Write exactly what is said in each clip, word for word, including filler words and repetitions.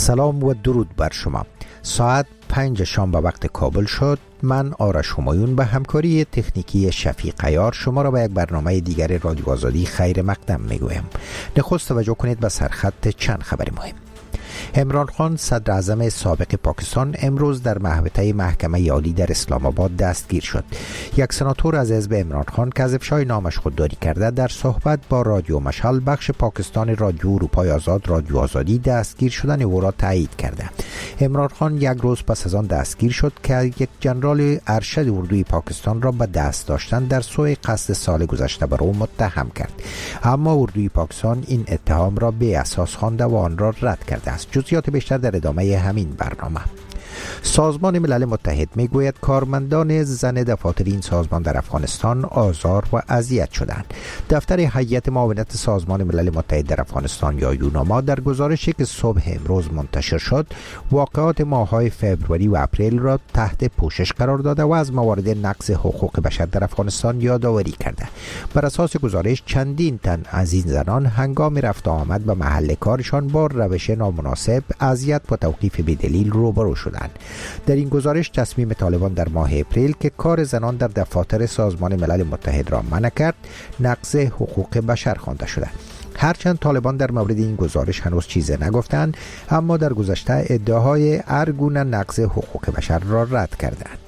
سلام و درود بر شما. ساعت پنج شام به وقت کابل شد. من آرش همایون به همکاری تکنیکی شفیق عیار شما را به یک برنامه دیگر رادیو آزادی خیر مقدم میگویم. نخست توجه کنید به سرخط چند خبر مهم. عمران خان صدر اعظم سابق پاکستان امروز در محوطه محکمه عالی در اسلام آباد دستگیر شد. یک سناتور از حزب عمران خان که از افشای نامش خودداری کرده در صحبت با رادیو مشعل بخش پاکستان رادیو اروپای آزاد رادیو آزادی دستگیر شدن او را تایید کرده. عمران خان یک روز پس از آن دستگیر شد که یک جنرال ارشد اردوی پاکستان را به دست داشتن در سوی قصد سال گذشته بر او متهم کرد، اما اردوی پاکستان این اتهام را بی اساس خوانده و آن را رد کرده است. جزئیات بیشتر در ادامه همین برنامه. سازمان ملل متحد میگوید کارمندان زن دفاتر این سازمان در افغانستان آزار و اذیت شدند. دفتر هیئت معاونت سازمان ملل متحد در افغانستان یا یوناما در گزارشی که صبح امروز منتشر شد واقعات ماه‌های فوریه و اپریل را تحت پوشش قرار داده و از موارد نقض حقوق بشر در افغانستان یادآوری کرده. بر اساس گزارش چندین تن از این زنان هنگام رفت و آمد به محل کارشان با روش نامناسب، اذیت و توقیف بدلیل روبرو شدند. در این گزارش تصمیم طالبان در ماه اپریل که کار زنان در دفاتر سازمان ملل متحد را منع کرد نقض حقوق بشر خوانده شده. هرچند طالبان در مورد این گزارش هنوز چیزی نگفتند، اما در گذشته ادعاهای هر گونه نقض حقوق بشر را رد کردند.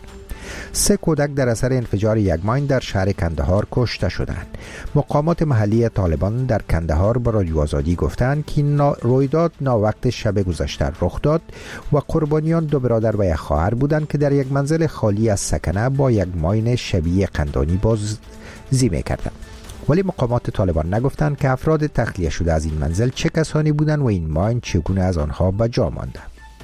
سه کودک در اثر انفجار یک ماین در شهر کندهار کشته شدند. مقامات محلی طالبان در کندهار با رادیو آزادی گفتند که نا... رویداد ناوقت شب گذشته رخ داد و قربانیان دو برادر و یک خواهر بودند که در یک منزل خالی از سکنه با یک ماین شبیه قندانی بازی می‌کردند. ولی مقامات طالبان نگفتند که افراد تخلیه شده از این منزل چه کسانی بودند و این ماین چگونه از آنها به جا مانده.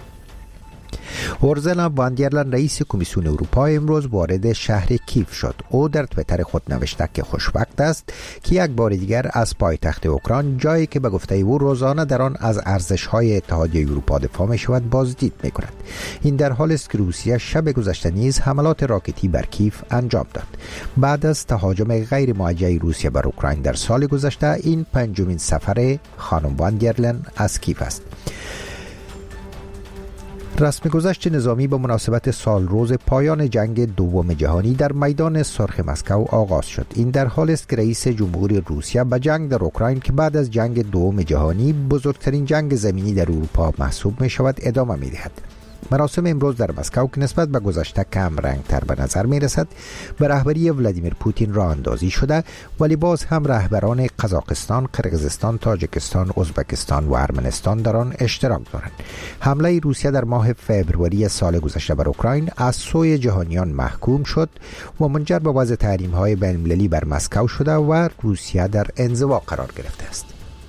اورزلا واندرلن رئیس کمیسیون اروپا امروز وارد شهر کیف شد. او در توییتر خود نوشته که خوشوقت است که یک بار دیگر از پایتخت اوکراین، جایی که به گفته او روزانه در آن از ارزش‌های اتحادیه اروپا دفاع می‌شود، بازدید می‌کند. این در حالی است که روسیه شب گذشته نیز حملات راکتی بر کیف انجام داد. بعد از تهاجم غیر موجه روسیه بر اوکراین در سال گذشته این پنجمین سفر خانم واندرلن از کیف است. رسم گذشت نظامی به مناسبت سال روز پایان جنگ دوم جهانی در میدان سرخ مسکو آغاز شد. این در حالی است که رئیس جمهوری روسیه به جنگ در اوکراین که بعد از جنگ دوم جهانی بزرگترین جنگ زمینی در اروپا محسوب می شود ادامه می دهد. مراسم امروز در مسکو که نسبت به گذشته کم رنگ تر به نظر می رسد به رهبری ولادیمیر پوتین راه اندازی شده، ولی باز هم رهبران قزاقستان، قرقیزستان، تاجیکستان، ازبکستان و ارمنستان در آن اشتراک دارند. حمله روسیه در ماه فوریه سال گذشته بر اوکراین از سوی جهانیان محکوم شد و منجر به وضع تحریم‌های بین‌المللی بر مسکو شده و روسیه در انزوا قرار گرفته است.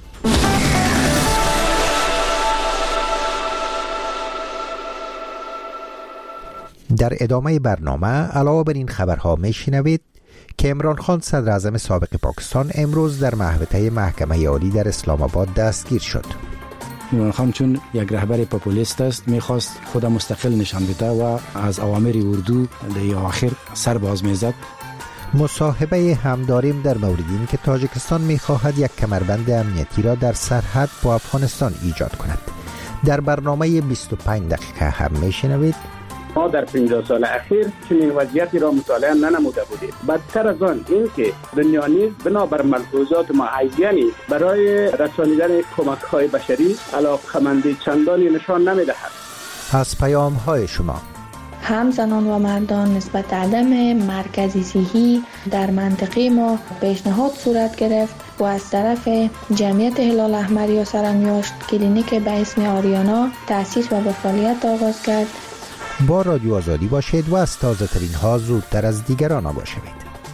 در ادامه برنامه علاوه بر این خبرها میشنوید که عمران خان صدر اعظم سابق پاکستان امروز در محوطه محکمه عالی در اسلام آباد دستگیر شد. عمران خان چون یک رهبر پاپولیست است میخواست خود مستقل نشان بده و از اوامر اردو در آخر سر باز میزد. مصاحبه هم داریم در مورد این که تاجیکستان میخواهد یک کمربند امنیتی را در سرحد با افغانستان ایجاد کند. در برنامه بیست و پنج دقیقه هم میشنوید ما در پنجاه سال اخیر چنین وضعیتی را مطالعه ننموده بودیم. بدتر از آن این که دنیا نیز بنابر ملحوظات معینی برای رسانیدن کمک‌های بشری علاقه‌مندی چندانی نشان نمی‌دهد. از پیام‌های شما هم زنان و مردان نسبت عدم مرکزی صحی در منطقه ما پیشنهاد صورت گرفت و از طرف جمعیت هلال احمر یا سرانیاشت کلینیک به اسم آریانا تأسیس و به فعالیت آغاز کرد. با رادیو آزادی باشید و از تازه ترین ها زودتر از دیگران آگاه شوید.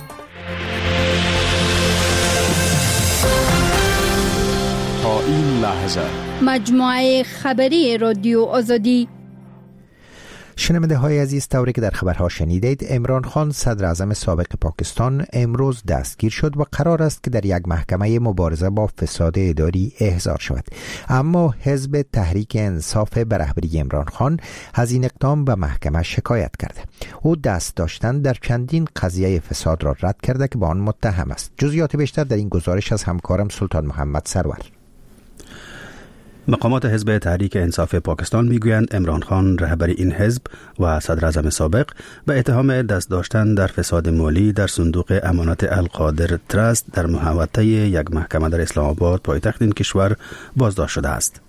تا این لحظه مجموعه خبری رادیو آزادی. شنونده های عزیز، طوری که در خبرها شنیدید، عمران خان صدر اعظم سابق پاکستان امروز دستگیر شد و قرار است که در یک محکمه مبارزه با فساد اداری احضار شود. اما حزب تحریک انصاف به رهبری عمران خان از این اقدام به محکمه شکایت کرده. او دست داشتن در چندین قضیه فساد را رد کرده که با آن متهم است. جزئیات بیشتر در این گزارش از همکارم سلطان محمد سرور. مقامات حزب تحریک انصاف پاکستان میگویند عمران خان رهبر این حزب و صدر اعظم سابق به اتهام دست داشتن در فساد مالی در صندوق امانات القادر تراست در محوطه یک محکمه در اسلام آباد پایتخت این کشور بازداشت شده است.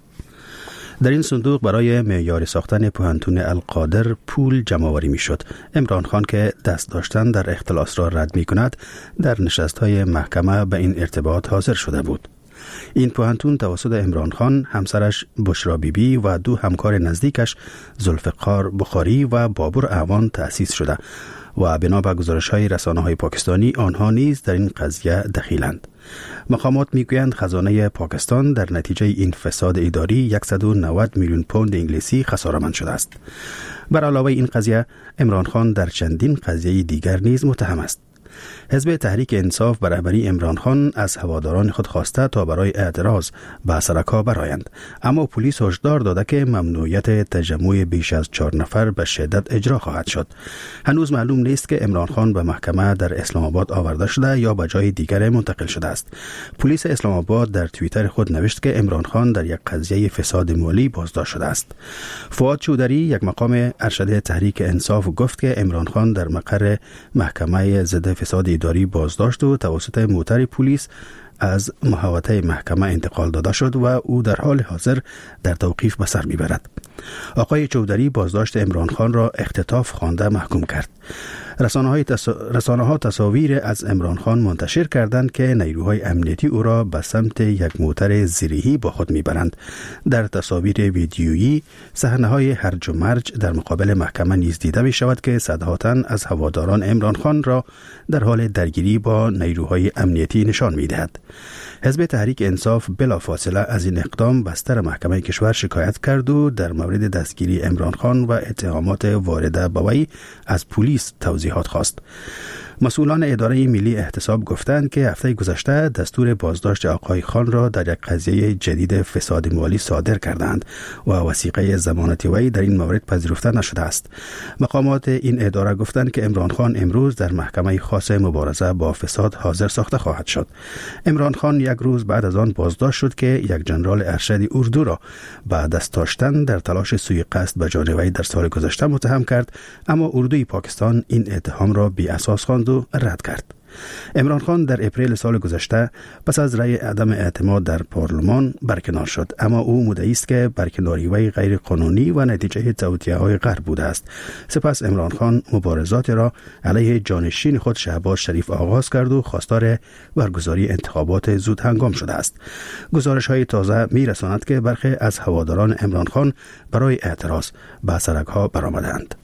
در این صندوق برای معیاری ساختن پوهنتون القادر پول جمع‌آوری می‌شد. عمران خان که دست داشتن در اختلاس را رد می‌کند، در نشست‌های محکمه به این ارتباط حاضر شده بود. این پوهنتون توسط عمران خان، همسرش بشرا بیبی و دو همکار نزدیکش ذوالفقار بخاری و بابور اعوان تأسیس شده و بنا به گزارش‌های رسانه‌های پاکستانی آنها نیز در این قضیه دخیلند. مقامات میگویند خزانه پاکستان در نتیجه این فساد اداری صد و نود میلیون پوند انگلیسی خساره‌مند شده است. بر علاوه این قضیه، عمران خان در چندین قضیه دیگر نیز متهم است. حزب تحریک انصاف به رهبری عمران خان از هواداران خود خواسته تا برای اعتراض به سرکا برآیند، اما پلیس هشدار داده که ممنوعیت تجمع بیش از چهار نفر به شدت اجرا خواهد شد. هنوز معلوم نیست که عمران خان به محکمه در اسلام آباد آورده شده یا به جای دیگر منتقل شده است. پلیس اسلام آباد در توییتر خود نوشت که عمران خان در یک قضیه فساد مالی بازداشت شده است. فؤاد چودری، یک مقام ارشد تحریک انصاف، گفت که عمران خان در مقر محکمه ضد فساد اداری بازداشت و توسط موتر پلیس از محوطه محکمه انتقال داده شد و او در حال حاضر در توقیف به سر میبرد. آقای چودری بازداشت عمران خان را اختطاف خوانده محکوم کرد. رسانه‌های تص... رسانه‌ها تصاویر از عمران خان منتشر کردند که نیروهای امنیتی او را به سمت یک موتر زیریهی با خود میبرند. در تصاویر ویدیویی صحنه‌های هرج و مرج در مقابل محکمه نیز دیده می شود که صدها تن از هواداران عمران خان را در حال درگیری با نیروهای امنیتی نشان می‌دهد. حزب تحریک انصاف بلافاصله از این اقدام بستر محکمه کشور شکایت کرد و در مورد دستگیری عمران خان و اتهامات وارده به وی از پلیس توضیحات خواست. مسئولان اداره ملی احتساب گفتند که هفته گذشته دستور بازداشت آقای خان را در یک قضیه جدید فساد مالی صادر کردند و وثیقه ضمانت وی در این مورد پذیرفته نشده است. مقامات این اداره گفتند که عمران خان امروز در محکمه خاص مبارزه با فساد حاضر ساخته خواهد شد. عمران خان یک روز بعد از آن بازداشت شد که یک جنرال ارشد اردو را به دست داشتن در تلاش سوءقصد به جان وی در سال گذشته متهم کرد، اما اردوی پاکستان این اتهام را بی اساس خواند و رد کرد. عمران خان در اپریل سال گذشته پس از رأی عدم اعتماد در پارلمان برکنار شد، اما او مدعی است که برکناری وی غیر قانونی و نتیجه توطئه‌های غرب بوده است. سپس عمران خان مبارزات را علیه جانشین خود شهباز شریف آغاز کرد و خواستار برگزاری انتخابات زود هنگام شده است. گزارش‌های تازه می‌رساند که برخی از هواداران عمران خان برای اعتراض به سرک‌ها برآمدند.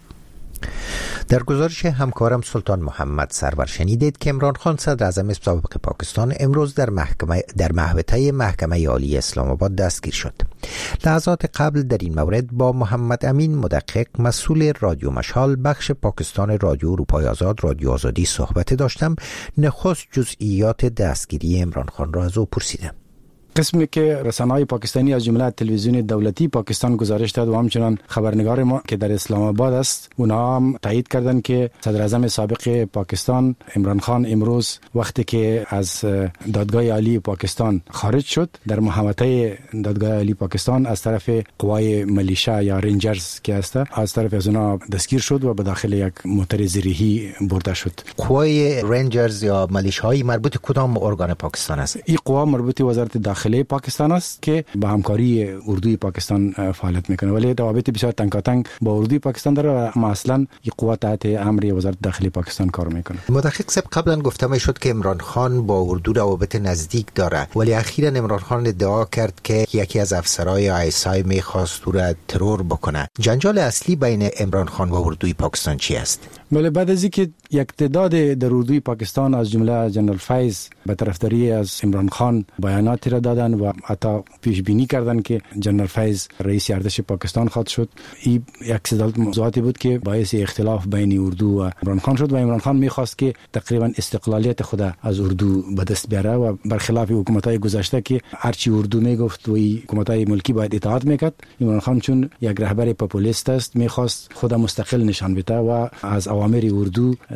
در گزارش همکارم سلطان محمد سرور شنیدید که عمران خان صدر اعظم سابق پاکستان امروز در محکمه در محوطه محکمه عالی اسلام آباد دستگیر شد. لحظات قبل در این مورد با محمد امین مدقق مسئول رادیو مشال بخش پاکستان رادیو اروپای آزاد رادیو آزادی صحبت داشتم. نخست جزئیات دستگیری عمران خان را از او پرسیدم. قسمی که رسانه‌های پاکستانی از جمله تلویزیون دولتی پاکستان گزارش داد و همچنان خبرنگار ما که در اسلام آباد است، اونها هم تایید کردند که صدر اعظم سابق پاکستان عمران خان امروز وقتی که از دادگاه عالی پاکستان خارج شد، در محوطه دادگاه عالی پاکستان از طرف قوای ملیشا یا رنجرز که است از طرف از اونها دستگیر شد و به داخل یک موتر زیریهی برده شد. قوای رنجرز یا ملیشه‌های مربوط کدام ارگان پاکستان است؟ این قوا مربوط وزارت داخله پاکستان است که با همکاری اردوی پاکستان فعالیت میکنه، ولی روابط بسیار تنگاتنگ با اردوی پاکستان داره، اما اصلا این قوا تحت امر وزارت داخلی پاکستان کار میکنه. مدقق صاحب، قبلا گفته میشد که عمران خان با اردو روابط نزدیک داره، ولی اخیراً عمران خان ادعا کرد که یکی از افسرهای آی اس آی میخواست او را ترور بکنه. جنجال اصلی بین عمران خان و اردوی پاکستان چی است؟ بله، بعد از اینکه یک تعداد در اردوی پاکستان از جمله جنرال فیض به طرفداری از عمران خان بیاناتی را دادن و حتی پیش بینی کردن که جنرال فیض رئیس ارتش پاکستان خواهد شد، این یک سلسله موضوعاتی بود که باعث اختلاف بین اردو و عمران خان شد و عمران خان میخواست که تقریبا استقلالیت خود از اردو به دست بیاره و برخلاف حکومت‌های گذشته که هرچی اردو میگفت و حکومت‌های ملکی باید اطاعت میکرد، عمران خان چون یک رهبر پاپولیست است میخواست خود مستقل نشان بده و از اوامر اردو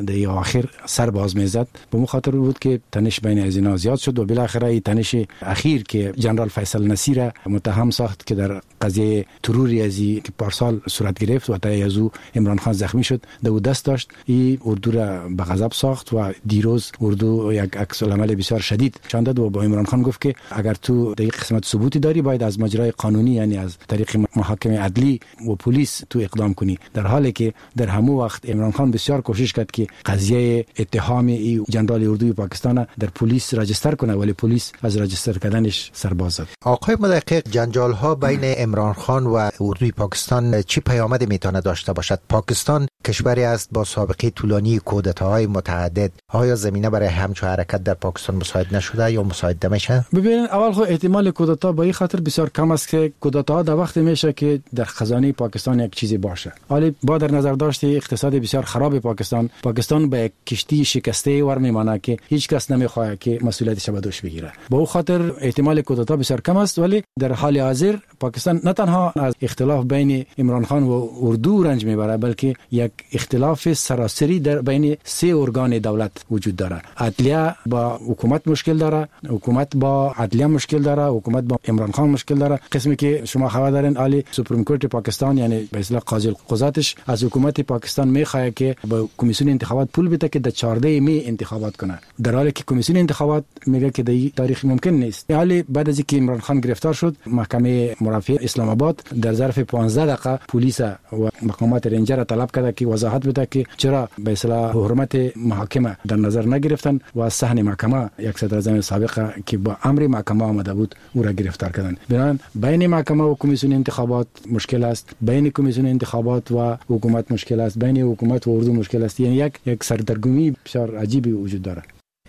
در اواخر سر باز میزد. به مو خاطر بود که تنش بین از اینا زیاد شد و بالاخره این تنش اخیر که جنرال فیصل نصیر متهم ساخت که در قضیه تروری ازی که پارسال صورت گرفت و تا از او عمران خان زخمی شد دو دست داشت، این اردو را به غضب ساخت و دیروز اردو یک عکس العمل بسیار شدید نشان داد و با عمران خان گفت که اگر تو در قسمت ثبوتی داری باید از مجرای قانونی یعنی از طریق محاکم عدلی و پلیس تو اقدام کنی، در حالی که در همو وقت عمران خان بسیار کوشش کرد که قضیه اتهام ای جنرال اردوی پاکستان در پلیس راجستر کنه ولی پلیس از راجستر کردنش سرباز زد. آقای محقق، جنجال ها بین عمران خان و اردوی پاکستان چی پیامد میتونه داشته باشد؟ پاکستان کشوری است با سابقه طولانی کودتاهای متعدد، آیا زمینه برای همچون حرکت در پاکستان مساعد نشده یا مساعد نمیشه؟ ببینید، اول خود احتمال کودتا با این خاطر بسیار کم است که کودتا در وقت میشه که در خزانه پاکستان یک چیزی باشه. حالی با در نظر داشته اقتصاد بسیار خراب پاکستان، پاکستان به یک کشتی شکسته ور میمانه که هیچ کس نمیخواد که مسئولیتش به دوش بگیره. با اون خاطر احتمال کودتا بسیار کم است، ولی در حال حاضر پاکستان نه تنها از اختلاف بین عمران خان و اردو رنج میبره، بلکه یک اختلاف سراسری در بین سه ارگان دولت وجود داره. عدلیه با حکومت مشکل داره، حکومت با عدلیه مشکل داره، حکومت با عمران خان مشکل داره. قسمی که شما خبر دارین عالی سپریم کورت پاکستان یعنی به اصطلاح قاضی القضاتش از حکومت پاکستان میخواد که با کمیسیون انتخابات پول بده که در چهارده می انتخابات کنه، در حالی که کمیسیون انتخابات میگه که در تاریخ ممکن نیست. حالی بعد از اینکه عمران خان گرفتار شد، محکمه مرافعه اسلام آباد در ظرف پانزده دقیقه پلیس و مقامات رنجر طلب کرده که وضاحت بده که چرا به اصطلاح حرمت محاکمه در نظر نگرفتن و صحن محکمه یک صدر اعظم سابق که با امر محکمه آمده بود او را گرفتار کردن. بنابراین بین محکمه و کمیسیون انتخابات مشکل است، بین کمیسیون انتخابات و حکومت مشکل است، بین حکومت و اردو مشکل است. یعنی یک یک سردرگمی بسیار عجیبی وجود داره.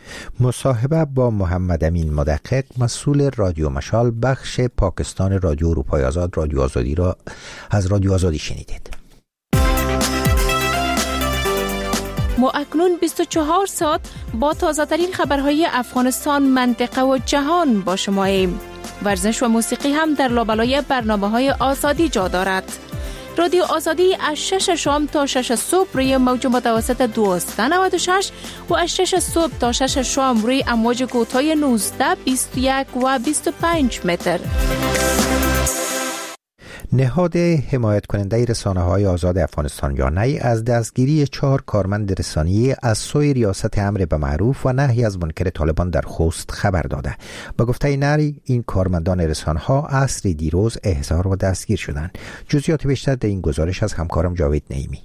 مصاحبه با محمد امین مدقق، مسئول رادیو مشال بخش پاکستان رادیو اروپای آزاد رادیو آزادی را از رادیو آزادی شنیدید. ما اکنون بیست و چهار ساعت با تازه ترین خبرهای افغانستان، منطقه و جهان با شما ایم. ورزش و موسیقی هم در لابلای برنامه‌های آزادی جا دارد. رادیو آزادی از شش شام تا شش صبح روی موج متوسط دویست و نود و شش و از شش صبح تا شش شام روی امواج کوتاه نوزده، بیست و یک و بیست و پنج متر. نهاد حمایت کننده رسانه‌های آزاد افغانستان یا نی از دستگیری چهار کارمند رسانه‌ای از سوی ریاست امر به معروف و نهی از منکر طالبان در خوست خبر داده. با گفته نری این کارمندان رسانه‌ها عصر دیروز احضار و دستگیر شدند. جزئیات بیشتر در این گزارش از همکارم جاوید نعیمی.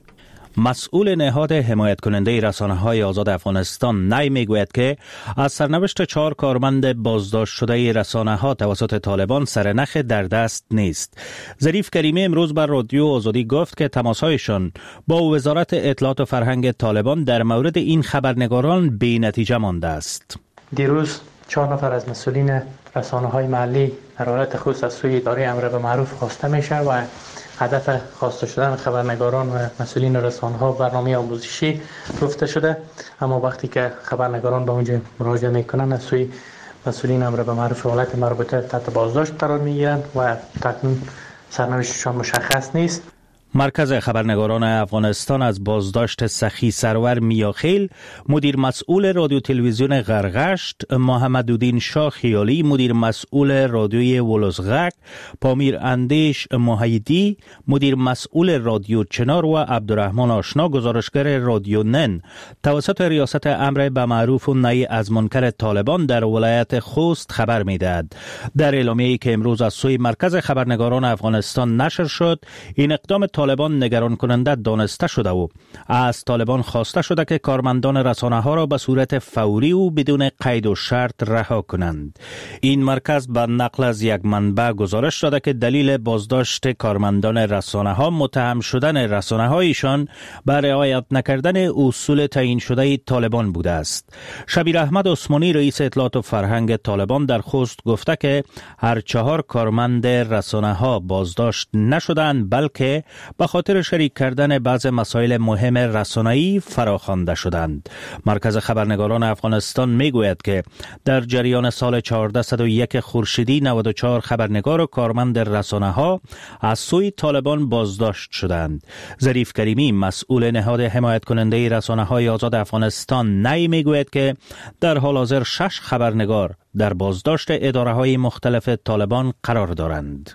مسئول نهاد حمایت کننده رسانه‌های آزاد افغانستان نی میگوید که از سرنوشت چهار کارمند بازداشت شده رسانه‌ها توسط طالبان سرنخ در دست نیست. ظریف کریمی امروز بر رادیو آزادی گفت که تماس‌هایشان با وزارت اطلاعات و فرهنگ طالبان در مورد این خبرنگاران بی نتیجه مانده است. دیروز چهار نفر از مسئولین رسانه‌های محلی در حالت خصوص از سوی اداره امر به معروف خواسته میشه و هدف خواسته شدن خبرنگاران و مسئولین رسانه‌ها برنامه آموزشی گفته شده، اما وقتی که خبرنگاران به اونجا مراجعه میکنن از سوی مسئولین امر به معروف ولایت مربوطه تحت بازداشت قرار میگیرن و تکنون سرنوشتشان مشخص نیست. مرکز خبرنگاران افغانستان از بازداشت سخی سرور میاخیل، مدیر مسئول رادیو تلویزیون غرغشت، محمدالدین شاه خیالی، مدیر مسئول رادیوی ولوزغک، پامیر اندیش محیدی، مدیر مسئول رادیو چنار و عبدالرحمن آشنا، گزارشگر رادیو نن، توسط ریاست امر به معروف و نهی از منکر طالبان در ولایت خوست خبر میدهد. در اعلامیه‌ای که امروز از سوی مرکز خبرنگاران افغانستان نشر شد، این اقدام طالبان نگران کننده دانسته شده و از طالبان خواسته شده که کارمندان رسانه ها را به صورت فوری و بدون قید و شرط رها کنند. این مرکز به نقل از یک منبع گزارش داده که دلیل بازداشت کارمندان رسانه ها متهم شدن رسانه هایشان به رعایت نکردن اصول تعیین شده طالبان بوده است. شبیر احمد عثمانی رئیس اطلاعات و فرهنگ طالبان در خوست گفته که هر چهار کارمند رسانه ها بازداشت نشدند، بلکه به خاطر شریک کردن بعض مسائل مهم رسانه‌ای فراخوانده شدند. مرکز خبرنگاران افغانستان میگوید که در جریان سال چهارصد و یک خورشیدی نود و چهار خبرنگار و کارمند رسانه‌ها از سوی طالبان بازداشت شدند. ظریف کریمی مسئول نهاد حمایت کننده رسانه‌های آزاد افغانستان نی میگوید که در حال حاضر شش خبرنگار در بازداشت اداره‌های مختلف طالبان قرار دارند.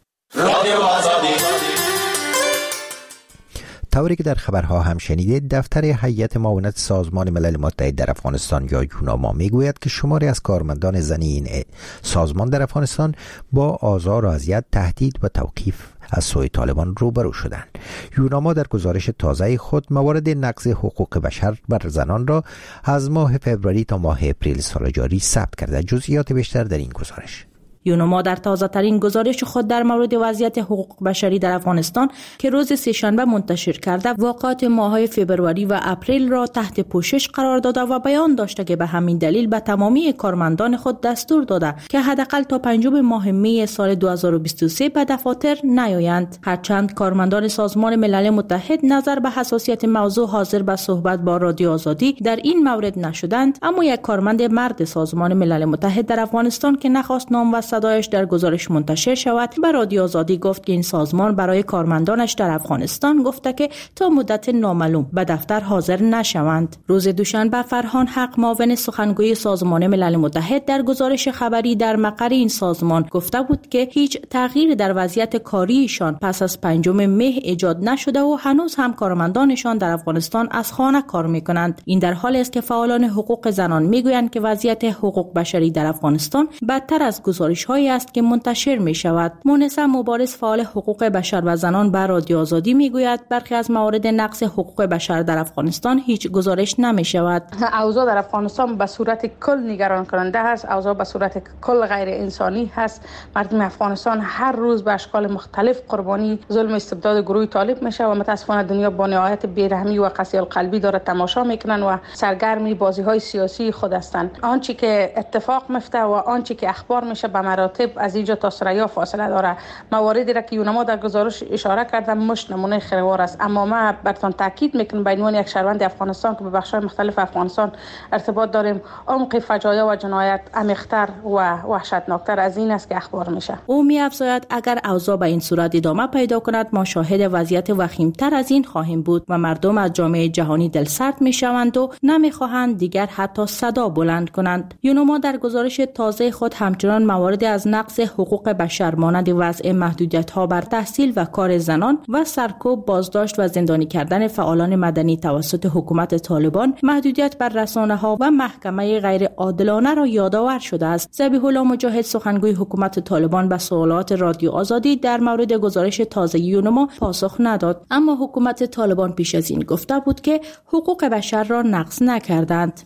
طوری که در خبرها هم شنیدید، دفتر هیئت معاونت سازمان ملل متحد در افغانستان یا یوناما میگوید که شماری از کارمندان زنی این سازمان در افغانستان با آزار و اذیت، تهدید و توقیف از سوی طالبان روبرو شدند. یوناما در گزارش تازه خود موارد نقض حقوق بشر بر زنان را از ماه فوریه تا ماه اپریل سال جاری ثبت کرده. جزئیات بیشتر در این گزارش. یوناما در تازه ترین گزارش خود در مورد وضعیت حقوق بشری در افغانستان که روز سه‌شنبه منتشر کرده، واقعات ماه‌های فوریه و اپریل را تحت پوشش قرار داده و بیان داشته که به همین دلیل به تمامی کارمندان خود دستور داده که حداقل تا پنجم ماه می سال دو هزار و بیست و سه به دفاتر نیایند. هرچند کارمندان سازمان ملل متحد نظر به حساسیت موضوع حاضر به صحبت با رادیو آزادی در این مورد نشدند، اما یک کارمند مرد سازمان ملل متحد در افغانستان که نخواست نام و صدایش در گزارش منتشر شود به رادیو آزادی گفت که این سازمان برای کارمندانش در افغانستان گفته که تا مدت نامعلوم به دفتر حاضر نشوند. روز دوشنبه فرهان حق، معاون سخنگوی سازمان ملل متحد، در گزارش خبری در مقر این سازمان گفته بود که هیچ تغییر در وضعیت کاریشان پس از پنجم مه ایجاد نشده و هنوز هم کارمندانشان در افغانستان از خانه کار میکنند. این در حالی است که فعالان حقوق زنان میگویند که وضعیت حقوق بشری در افغانستان بدتر از گزارش‌های است که منتشر می شود. مونسه مبارز، فعال حقوق بشر و زنان، به رادیو آزادی می گوید برخی از موارد نقض حقوق بشر در افغانستان هیچ گزارش نمی شود. اوضاع در افغانستان به صورت کل نگران کننده است. اوضاع به صورت کل غیر انسانی است. مردم افغانستان هر روز به اشکال مختلف قربانی ظلم استبداد گروه طالب میشه و متاسفانه دنیا با نهایت بیرحمی و قسوت القلبی داره تماشا میکنن و سرگرمی بازی‌های سیاسی خود هستند. آنچه که اتفاق میفته و آنچه که اخبار میشه به مراتب از اینجا تا ثریا فاصله داره. مواردی را که یوناما در گزارش اشاره کرده مش نمونه خیروار است، اما ما براتون تاکید میکنم به عنوان یک شهروند افغانستان که به بخش‌های مختلف افغانستان ارتباط داریم، عمق فجایع و جنایت عمیق‌تر و وحشتناکتر از این است که اخبار میشه. او می‌افزاید اگر اوضاع به این صورت ادامه پیدا کند ما شاهد وضعیت وخیم‌تر از این خواهیم بود و مردم از جامعه جهانی دلسرد میشوند و نمیخواهند دیگر حتی صدا بلند کنند. یوناما در گزارش تازه خود همچنان موارد از نقض حقوق بشر مانند وضع محدودیت‌ها بر تحصیل و کار زنان و سرکوب، بازداشت و زندانی کردن فعالان مدنی توسط حکومت طالبان، محدودیت بر رسانه‌ها و محکمه غیر عادلانه را یادآور شده است. ذبیح الله مجاهد، سخنگوی حکومت طالبان، به سوالات رادیو آزادی در مورد گزارش تازه یوناما پاسخ نداد، اما حکومت طالبان پیش از این گفته بود که حقوق بشر را نقض نکردند.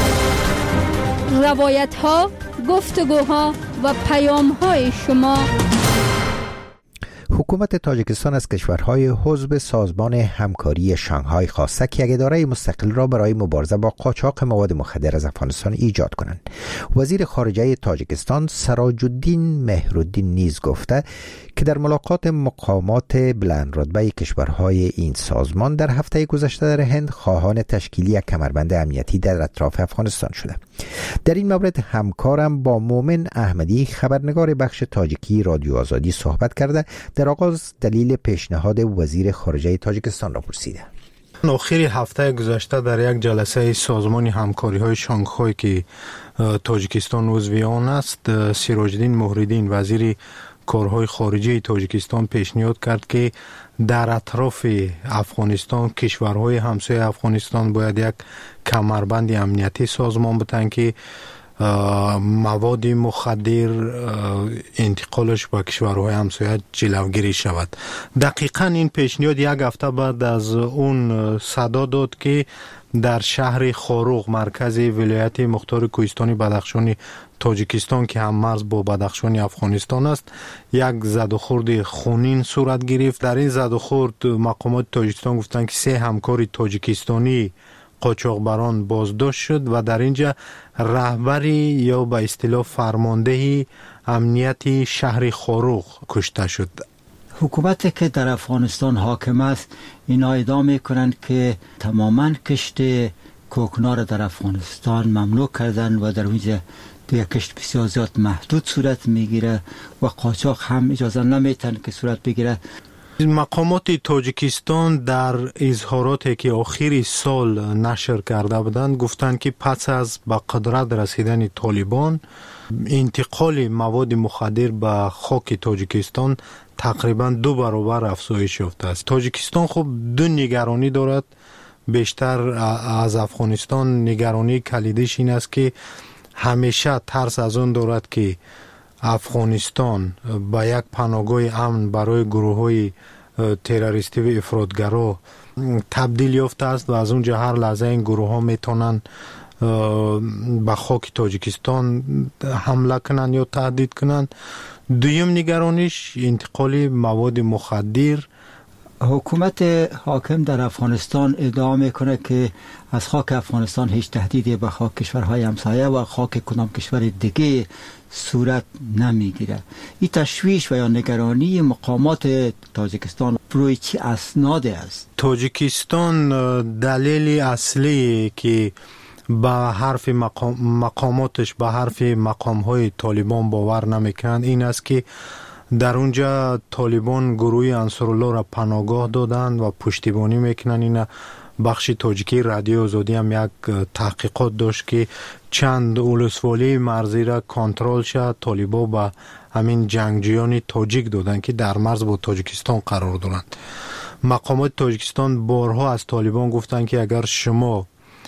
روایت ها، گفتگوها و پیام های شما. حکومت تاجیکستان از کشورهای عضو سازمان همکاری شانگهای خواسته که یک اداره مستقل را برای مبارزه با قاچاق مواد مخدر از افغانستان ایجاد کنند. وزیر خارجه تاجیکستان سراج الدین مهرالدین نیز گفته که در ملاقات مقامات بلند رتبه کشورهای این سازمان در هفته گذشته در هند خواهان تشکیل یک کمربند امنیتی در اطراف افغانستان شده. در این مورد همکارم با مومن احمدی، خبرنگار بخش تاجیکی رادیو آزادی، صحبت کرده. در آغاز دلیل پیشنهاد وزیر خارجه تاجیکستان را پرسیده. آخر هفته گذشته در یک جلسه سازمان همکاری های شانگهای که تاجیکستان عضو آن است، سراج الدین مهرالدین وزیر کارهای خارجه تاجیکستان پیشنهاد کرد که در اطراف افغانستان کشورهای همسایه افغانستان باید یک کمربند امنیتی سازمان بتن که مواد مخدر انتقالش به کشورهای همسایه جلوگیری شود. دقیقاً این پیشنهاد یک هفته بعد از اون صدا داد که در شهر خاروغ، مرکز ولایت مختار کوهستانی بدخشانی تاجیکستان که هم مرز با بدخشان افغانستان است، یک زد و خورد خونین صورت گرفت. در این زد و خورد مقامات تاجیکستان گفتند که سه همکار تاجیکستانی قاچاقبران بازداشت شد و در اینجا رهبری یا به اصطلاح فرمانده امنیتی شهر خاروغ کشته شد. حکومتی که در افغانستان حاکم است اینا ادعا میکنند که تماما کشت کوکنار در افغانستان ممنوع کردن و در اونجا دیگه کشت بسیار زیاد محدود صورت میگیره و قاچاق هم اجازه نمیتن که صورت بگیره. مقامات تاجیکستان در اظهاراتی که آخری سال نشر کرده بودند گفتند که پس از به قدرت رسیدن طالبان انتقال مواد مخدر به خاک تاجیکستان تقریبا دو برابر افزایش یافته است. تاجیکستان خب دو نگرانی دارد. بیشتر از افغانستان نگرانی کلیدیش این است که همیشه ترس از اون دارد که افغانستان با یک پناهگاه امن برای گروه های تروریستی و افراطگرا تبدیل یافته است و از اونجا هر لحظه این گروه ها میتونن به خاک تاجیکستان حمله کنند یا تهدید کنند. دویم نگرانیش انتقال مواد مخدر. حکومت حاکم در افغانستان ادعا میکنه که از خاک افغانستان هیچ تهدیدی به خاک کشورهای همسایه و خاک کدام کشور دیگه صورت نمیگیره. این تشویش و یا نگرانی مقامات تاجیکستان روی چی اسناد است؟ تاجیکستان دلیل اصلی که به حرف مقام مقاماتش به حرف مقامهای طالبان باور نمیکنند این است که در اونجا طالبان گروه انصارالله را پناهگاه دادند و پشتیبانی میکنند. این بخش تاجیکی رادیو آزادی هم یک تحقیقات داشت که چند ولسوالی مرزی را کنترل شد طالبان به همین جنگجویان تاجیک دادند که در مرز با تاجیکستان قرار دارند. مقامات تاجیکستان بارها از طالبان گفتند که اگر شما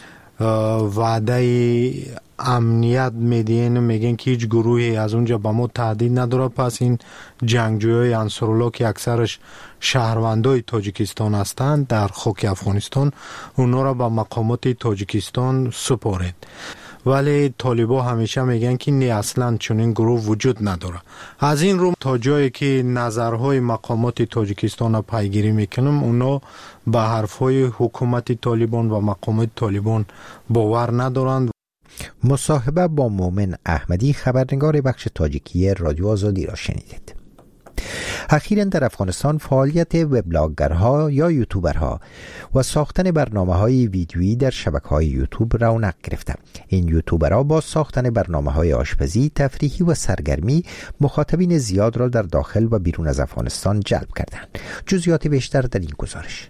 وعده امنیت میدین میگن که هیچ گروهی از اونجا به ما تهدید نداره، پس این جنگجویای انصارالله که اکثرش شهروندای تاجیکستان هستند در خاک افغانستان اونا را به مقامات تاجیکستان سپارید. ولی طالبا همیشه میگن که نه اصلا چنین گروه وجود نداره. از این رو تا جایی که نظرهای مقامات تاجیکستان را پیگیری میکنم اونا به حرفهای حکومت طالبان و مقامات طالبان باور ندارند. مصاحبه با مومن احمدی خبرنگار بخش تاجیکی رادیو آزادی را شنیدید. اخیراً در افغانستان فعالیت وبلاگرها یا یوتیوبرها و ساختن برنامه‌های ویدیویی در شبکه‌های یوتیوب رونق گرفته. این یوتیوبرها با ساختن برنامه‌های آشپزی، تفریحی و سرگرمی مخاطبین زیاد را در داخل و بیرون از افغانستان جلب کردند. جزئیات بیشتر در این گزارش.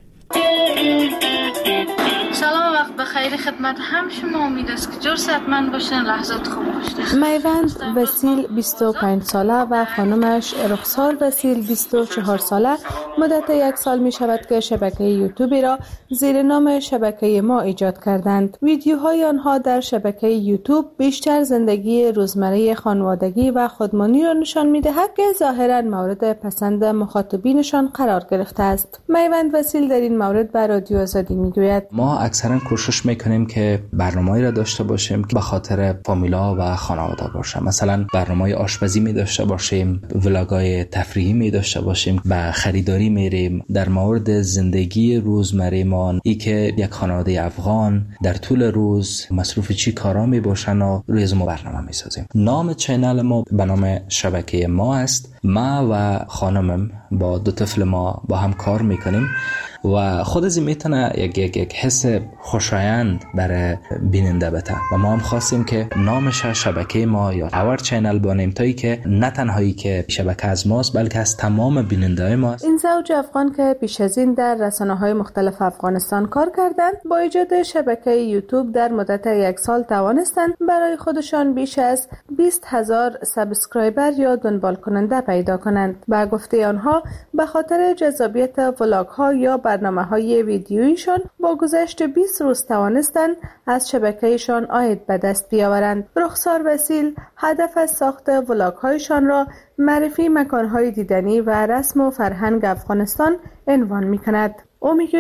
سلام، وقت بخیر خدمت هم شما. امید است که جور صحتمند باشین، لحظات خوب باشین. میوند وسیل بیست و پنج ساله و خانمش رخسار وسیل بیست و چهار ساله مدت یک سال می شود که شبکه یوتیوبی را زیر نام شبکه ما ایجاد کردند. ویدیوهای آنها در شبکه یوتیوب بیشتر زندگی روزمره خانوادگی و خودمانی را نشان می دهد که ظاهرا مورد پسند مخاطبینشان قرار گرفته است. میوند وسیل در این مورد به رادیو آزادی می گوید: ما اکثرا کوشش میکنیم که برنامه‌ای را داشته باشیم که به خاطر فامیلا و خانواده باشه. مثلا برنامه‌های آشپزی می داشته باشیم، ولاگ‌های تفریحی می داشته باشیم، به خریداری میریم. در مورد زندگی روزمره ما، ای که یک خانواده افغان در طول روز مصروف چی کارا می باشن و روی ما برنامه می سازیم. نام چینل ما به نام شبکه ما است. ما و خانمم با دو طفل ما با هم کار میکنیم و خود از این میتونه یک, یک, یک حس خوشایند برای بیننده بده و ما هم خواستیم که نامش شبکه ما یا اور چینل بانیم تا ای که نه تنهایی که شبکه از ماست بلکه از تمام بیننده های ماست. این زوج افغان که پیش از این در رسانه‌های مختلف افغانستان کار کردند با ایجاد شبکه یوتیوب در مدت یک سال توانستند برای خودشان بیش از بیست هزار سابسکرایبر یا دنبال کننده پیدا کنند. با گفته آنها به خاطر جذابیت ولاگ ها یا برنامه‌های ویدیوییشان با گذشت بیست روز توانستند از شبکه‌شان عاید به دست بیاورند. رخسار وسیل هدف از ساخت ولاگ‌هایشان را معرفی مکان‌های دیدنی و رسم و فرهنگ افغانستان عنوان می‌کند. او می‌گوید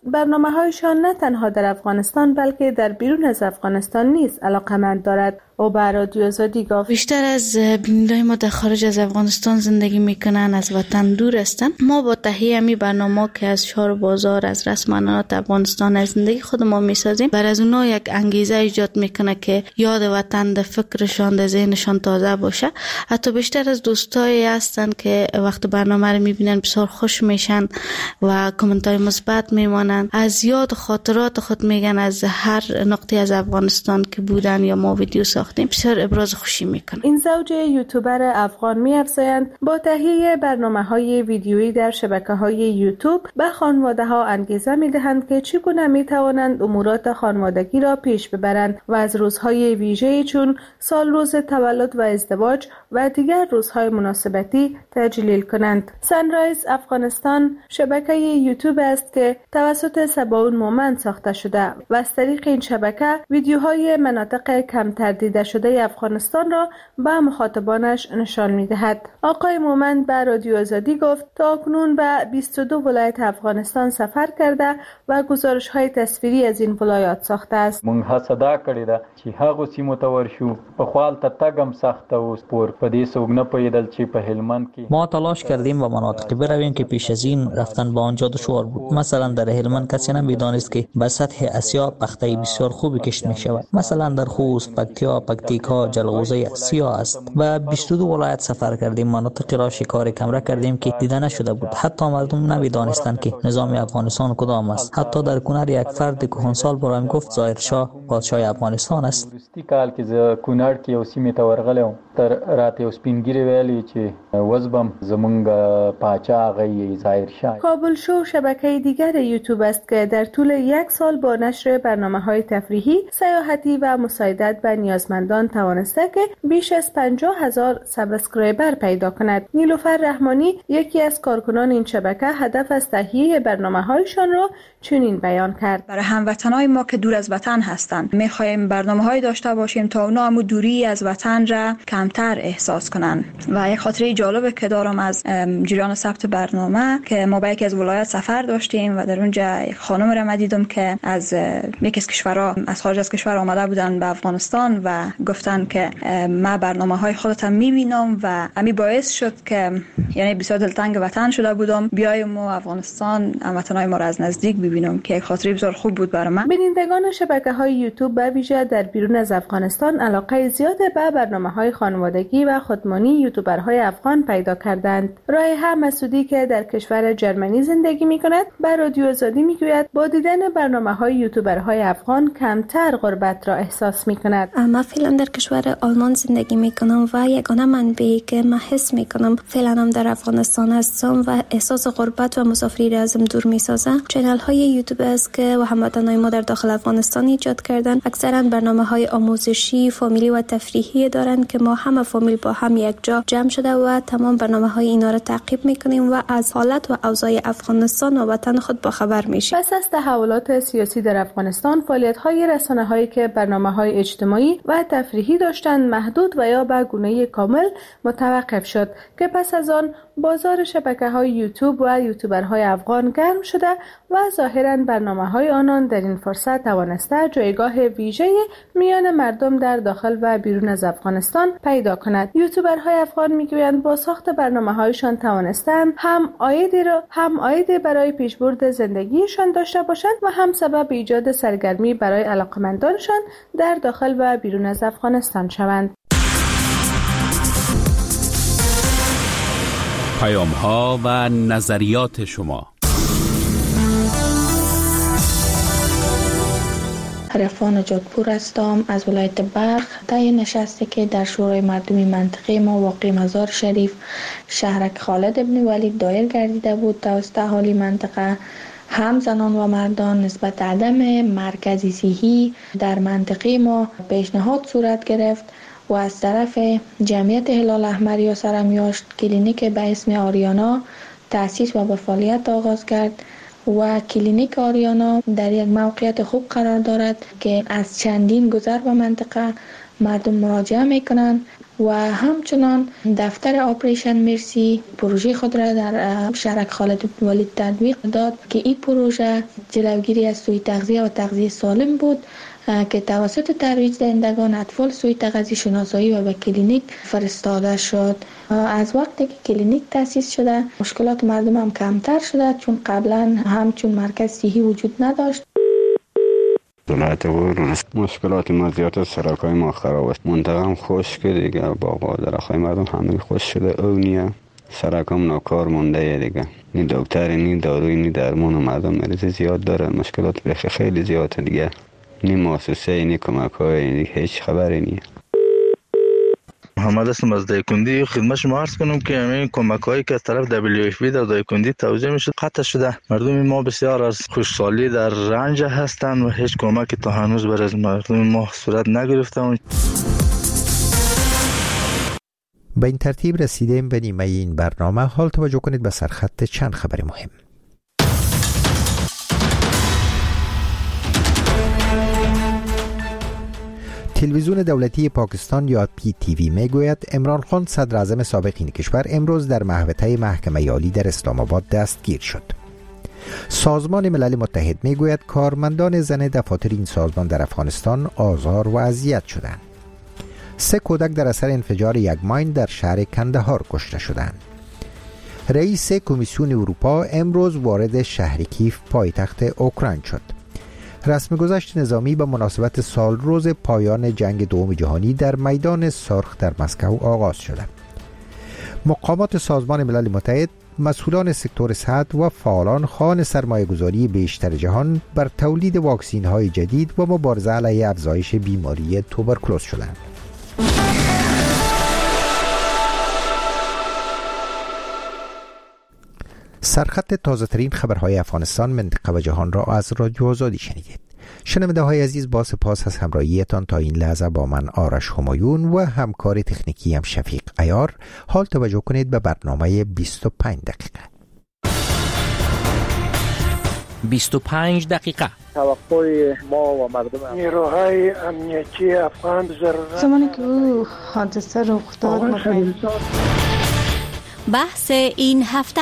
برنامه‌هایشان نه تنها در افغانستان بلکه در بیرون از افغانستان نیز علاقه‌مند دارد. او به رادیو آزادی گفت بیشتر از بینندگان ما در خارج از افغانستان زندگی میکنن، از وطن دور هستن. ما با تهیه می برنامه که از شهر بازار، از رسم آنات افغانستان، از زندگی خود ما میسازیم، بر از اونها یک انگیزه ایجاد میکنه که یاد وطن در فکرشان، در ذهنشان تازه باشه. حتی بیشتر از دوستایی هستن که وقت برنامه رو میبینن بسیار خوش میشن و کامنتای مثبت میمانن، از یاد و خاطرات خود میگن از هر نقطه از افغانستان که بودن یا ما ویدیو ساختیم، بسیار ابراز خوشی میکنن. این زوج یوتیوبر افغان می‌افزایند با تهیه برنامه‌های ویدیویی در شبکه‌های یوتیوب به خانواده‌ها انگیزه می‌دهند که چگونه می‌توانند امورات خانوادگی را پیش ببرند و از روزهای ویژه‌ای چون سال روز تولد و ازدواج و دیگر روزهای مناسبتی تجلیل کنند. سانرایز افغانستان شبکه یوتیوب است که توسط سباون مومند ساخته شده و از طریق این شبکه ویدیوهای مناطق کمتر دیده شده افغانستان را به مخاطبانش نشان می‌دهد. آقای مومند به رادیو آزادی گفت تا اکنون به بیست و دو ولایت افغانستان سفر کرده و گزارش‌های تصویری از این ولایات ساخته است. مونږ هڅه دا کړې ده چې هغه سیمو ته ورشو په خپل ته تګم سخت او سپور په دې څوک نه پوهېدل چې په هلمند کې ما تلاش کردیم و مناطقی برویم که پیش از این رفتن به آنجا دشوار بود. مثلا در هلمند کسی نمی‌دانست که به سطح اسیا پخته بسیار خوبی کشت می‌شود. مثلا در خوست، پکتیا، پکتیکا، جلغوزه سیاه است. و بیست و دو ولایت سفر کردیم، مناطقی را شکار کمره کردیم که دیده نشده بود. حتی مردم نمی‌دانستند که نظام افغانستان کدام است. حتی در کنر یک فرد کهنسال برایم گفت ظاهر شاه پادشاه افغانستان است. کال کې ز کونړ کې یو سیمه ته ورغلم تر راته اوس سپینګری ویلي چې وزبم زمونږ پاچا غي ظاهر شاه. کابل شو شبکه دیگر یوتیوب است که در طول یک سال با نشر برنامه‌های تفریحی، سیاحتی و مساعدت به نیازمندان توانسته که بیش از پنجاه هزار سابسکرایبر پیدا کند. نیلوفر رحمانی یکی از کارکنان این شبکه هدف از تهیه برنامه‌هایشان را چنین بیان کرد: برای هموطنان ما که دور از وطن هستند می‌خواهیم برنامه‌های داشته باشیم تا اونا هم دوری از وطن را کمتر احساس کنن. و یک خاطره جالبه که دارم از جریان ثبت برنامه که ما به یکی از ولایت سفر داشتیم و در اونجا یک خانم را دیدم که از یکی از کشورها از خارج از کشور آمده بودن به افغانستان و گفتن که ما برنامه‌های خودتم می‌بینم و همین باعث شد که یعنی بسیار دلتنگ وطن شده بودم بیایم و افغانستان هموطنان ما را از نزدیک ببینم که یک خاطره بسیار خوب بود برای من. بینندگان شبکه‌های یوتیوب به ویژه در بیرون از افغانستان علاقه زیاد به برنامه‌های خانوادگی و خودمانی یوتیوبرهای افغان پیدا کردند. رایحه مسعودی که در کشور جرمنی زندگی می‌کند به رادیو آزادی می‌گوید با دیدن برنامه‌های یوتیوبرهای افغان کمتر غربت را احساس می‌کند. من فعلا در کشور آلمان زندگی می‌کنم و یگانه منبعی که من حس می‌کنم فعلا هم در افغانستان هستم و احساس غربت و مسافری را ازم دور می‌سازه. چنل‌های یوتیوب است که هموطنان ما در داخل افغانستان ایجاد کردن. اکثرا برنامه‌های آموزشی، فامیلی و تفریحی دارند که ما همه فامیل با هم یک جا جمع شده و تمام برنامه‌های اینا را تعقیب می‌کنیم و از حالت و اوضاع افغانستان و وطن خود با خبر میشیم. پس از تحولات سیاسی در افغانستان، فعالیت‌های رسانه‌هایی که برنامه‌های اجتماعی و تفریحی داشتند محدود و یا به گونه کامل متوقف شد که پس از آن بازار شبکه‌های یوتیوب و یوتیوبرهای افغان گرم شده و ظاهراً برنامه‌های آنان در این فرصت توانسته جایگاه ویژه میان مردم در داخل و بیرون از افغانستان پیدا کند. یوتیوبرهای افغان میگویند با ساخت برنامه‌هایشان توانستند هم عایدی را هم عایدی برای پیشبرد زندگیشان داشته باشند و هم سبب ایجاد سرگرمی برای علاقمندانشان در داخل و بیرون از افغانستان شوند. پیام‌ها و نظریات شما. عرفان جادپور هستم از ولایت بلخ. طی نشستی که در شورای مردمی منطقه ما واقع مزار شریف شهرک خالد ابن ولید دایر گردیده بود توسط اهالی منطقه، هم زنان و مردان نسبت عدم مرکزی صحی در منطقه ما پیشنهاد صورت گرفت و از طرف جمعیت هلال احمر یا سرمیاشت کلینیک به اسم آریانا تأسیس و به فعالیت آغاز کرد و کلینیک آریانا در یک موقعیت خوب قرار دارد که از چندین گذر و منطقه مردم مراجعه میکنند و همچنان دفتر آپریشن مرسی پروژه خود را در شهرک خالد بن ولید تطبیق داد که این پروژه جلوگیری از سوء تغذیه و تغذیه سالم بود که توسط ترویج دهندگان اطفال سوی تغذیه شناسایی و به کلینیک فرستاده شد. از وقتی که کلینیک تأسیس شده مشکلات مردم هم کمتر شده، چون قبلا همچون مرکز صحی وجود نداشت. ولایت ورور مشکلات ما زیاد است، سرکای ما خراب است، منطقه هم خشک دیگه، باغ و درختای مردم همه خشک شده، اونیه سرکام ناکار مونده دیگه، نی دکتر نی داروی نی درمان، مردم مریض زیاد دارن، مشکلات بخی خیلی زیاده دیگه، نی مؤسسه نی کمک های نی هیچ خبری نی. محمد هستم از دایکندی. خدمت شما عرض کنم که همین کمک هایی که از طرف دبلیو اف پی در دایکندی توزیع میشه قطع شده. مردم ما بسیار از خوشحالی در رنج هستند و هیچ کمکی تا هنوز بر از مردم ما صورت نگرفته. به این ترتیب رسیدیم به نیمه این برنامه. حال توجه کنید به سرخط چند خبر مهم. تلویزیون دولتی پاکستان یا پی تی وی میگوید عمران خان صدر اعظم سابق این کشور امروز در محوطه محکمه عالی در اسلام آباد دستگیر شد. سازمان ملل متحد میگوید کارمندان زن دفاتر این سازمان در افغانستان آزار و اذیت شدند. سه کودک در اثر انفجار یک ماین در شهر کندهار کشته شدند. رئیس کمیسیون اروپا امروز وارد شهر کیف پایتخت اوکراین شد. رسم گذشت نظامی به مناسبت سال روز پایان جنگ دوم جهانی در میدان سرخ در مسکو آغاز شده. مقامات سازمان ملل متحد، مسئولان سکتور صحت و فعالان خواهان سرمایه‌گذاری بیشتر جهان بر تولید واکسین‌های جدید و مبارزه علیه افزایش بیماری توبرکلوز شدند. سرخط تازه ترین خبرهای افغانستان، منطقه و جهان را از رادیو آزادی شنیدید. شنونده های عزیز، با سپاس از همراهیتان تا این لحظه با من آرش همایون و همکار تکنیکی هم شفیق عیار. حال توجه کنید به برنامه بیست و پنج دقیقه. بیست و پنج دقیقه توقع ما و مردم نیروهای امنیتی افغان ضرورت زمانی که او حادثه رخ داد بحث این هفته.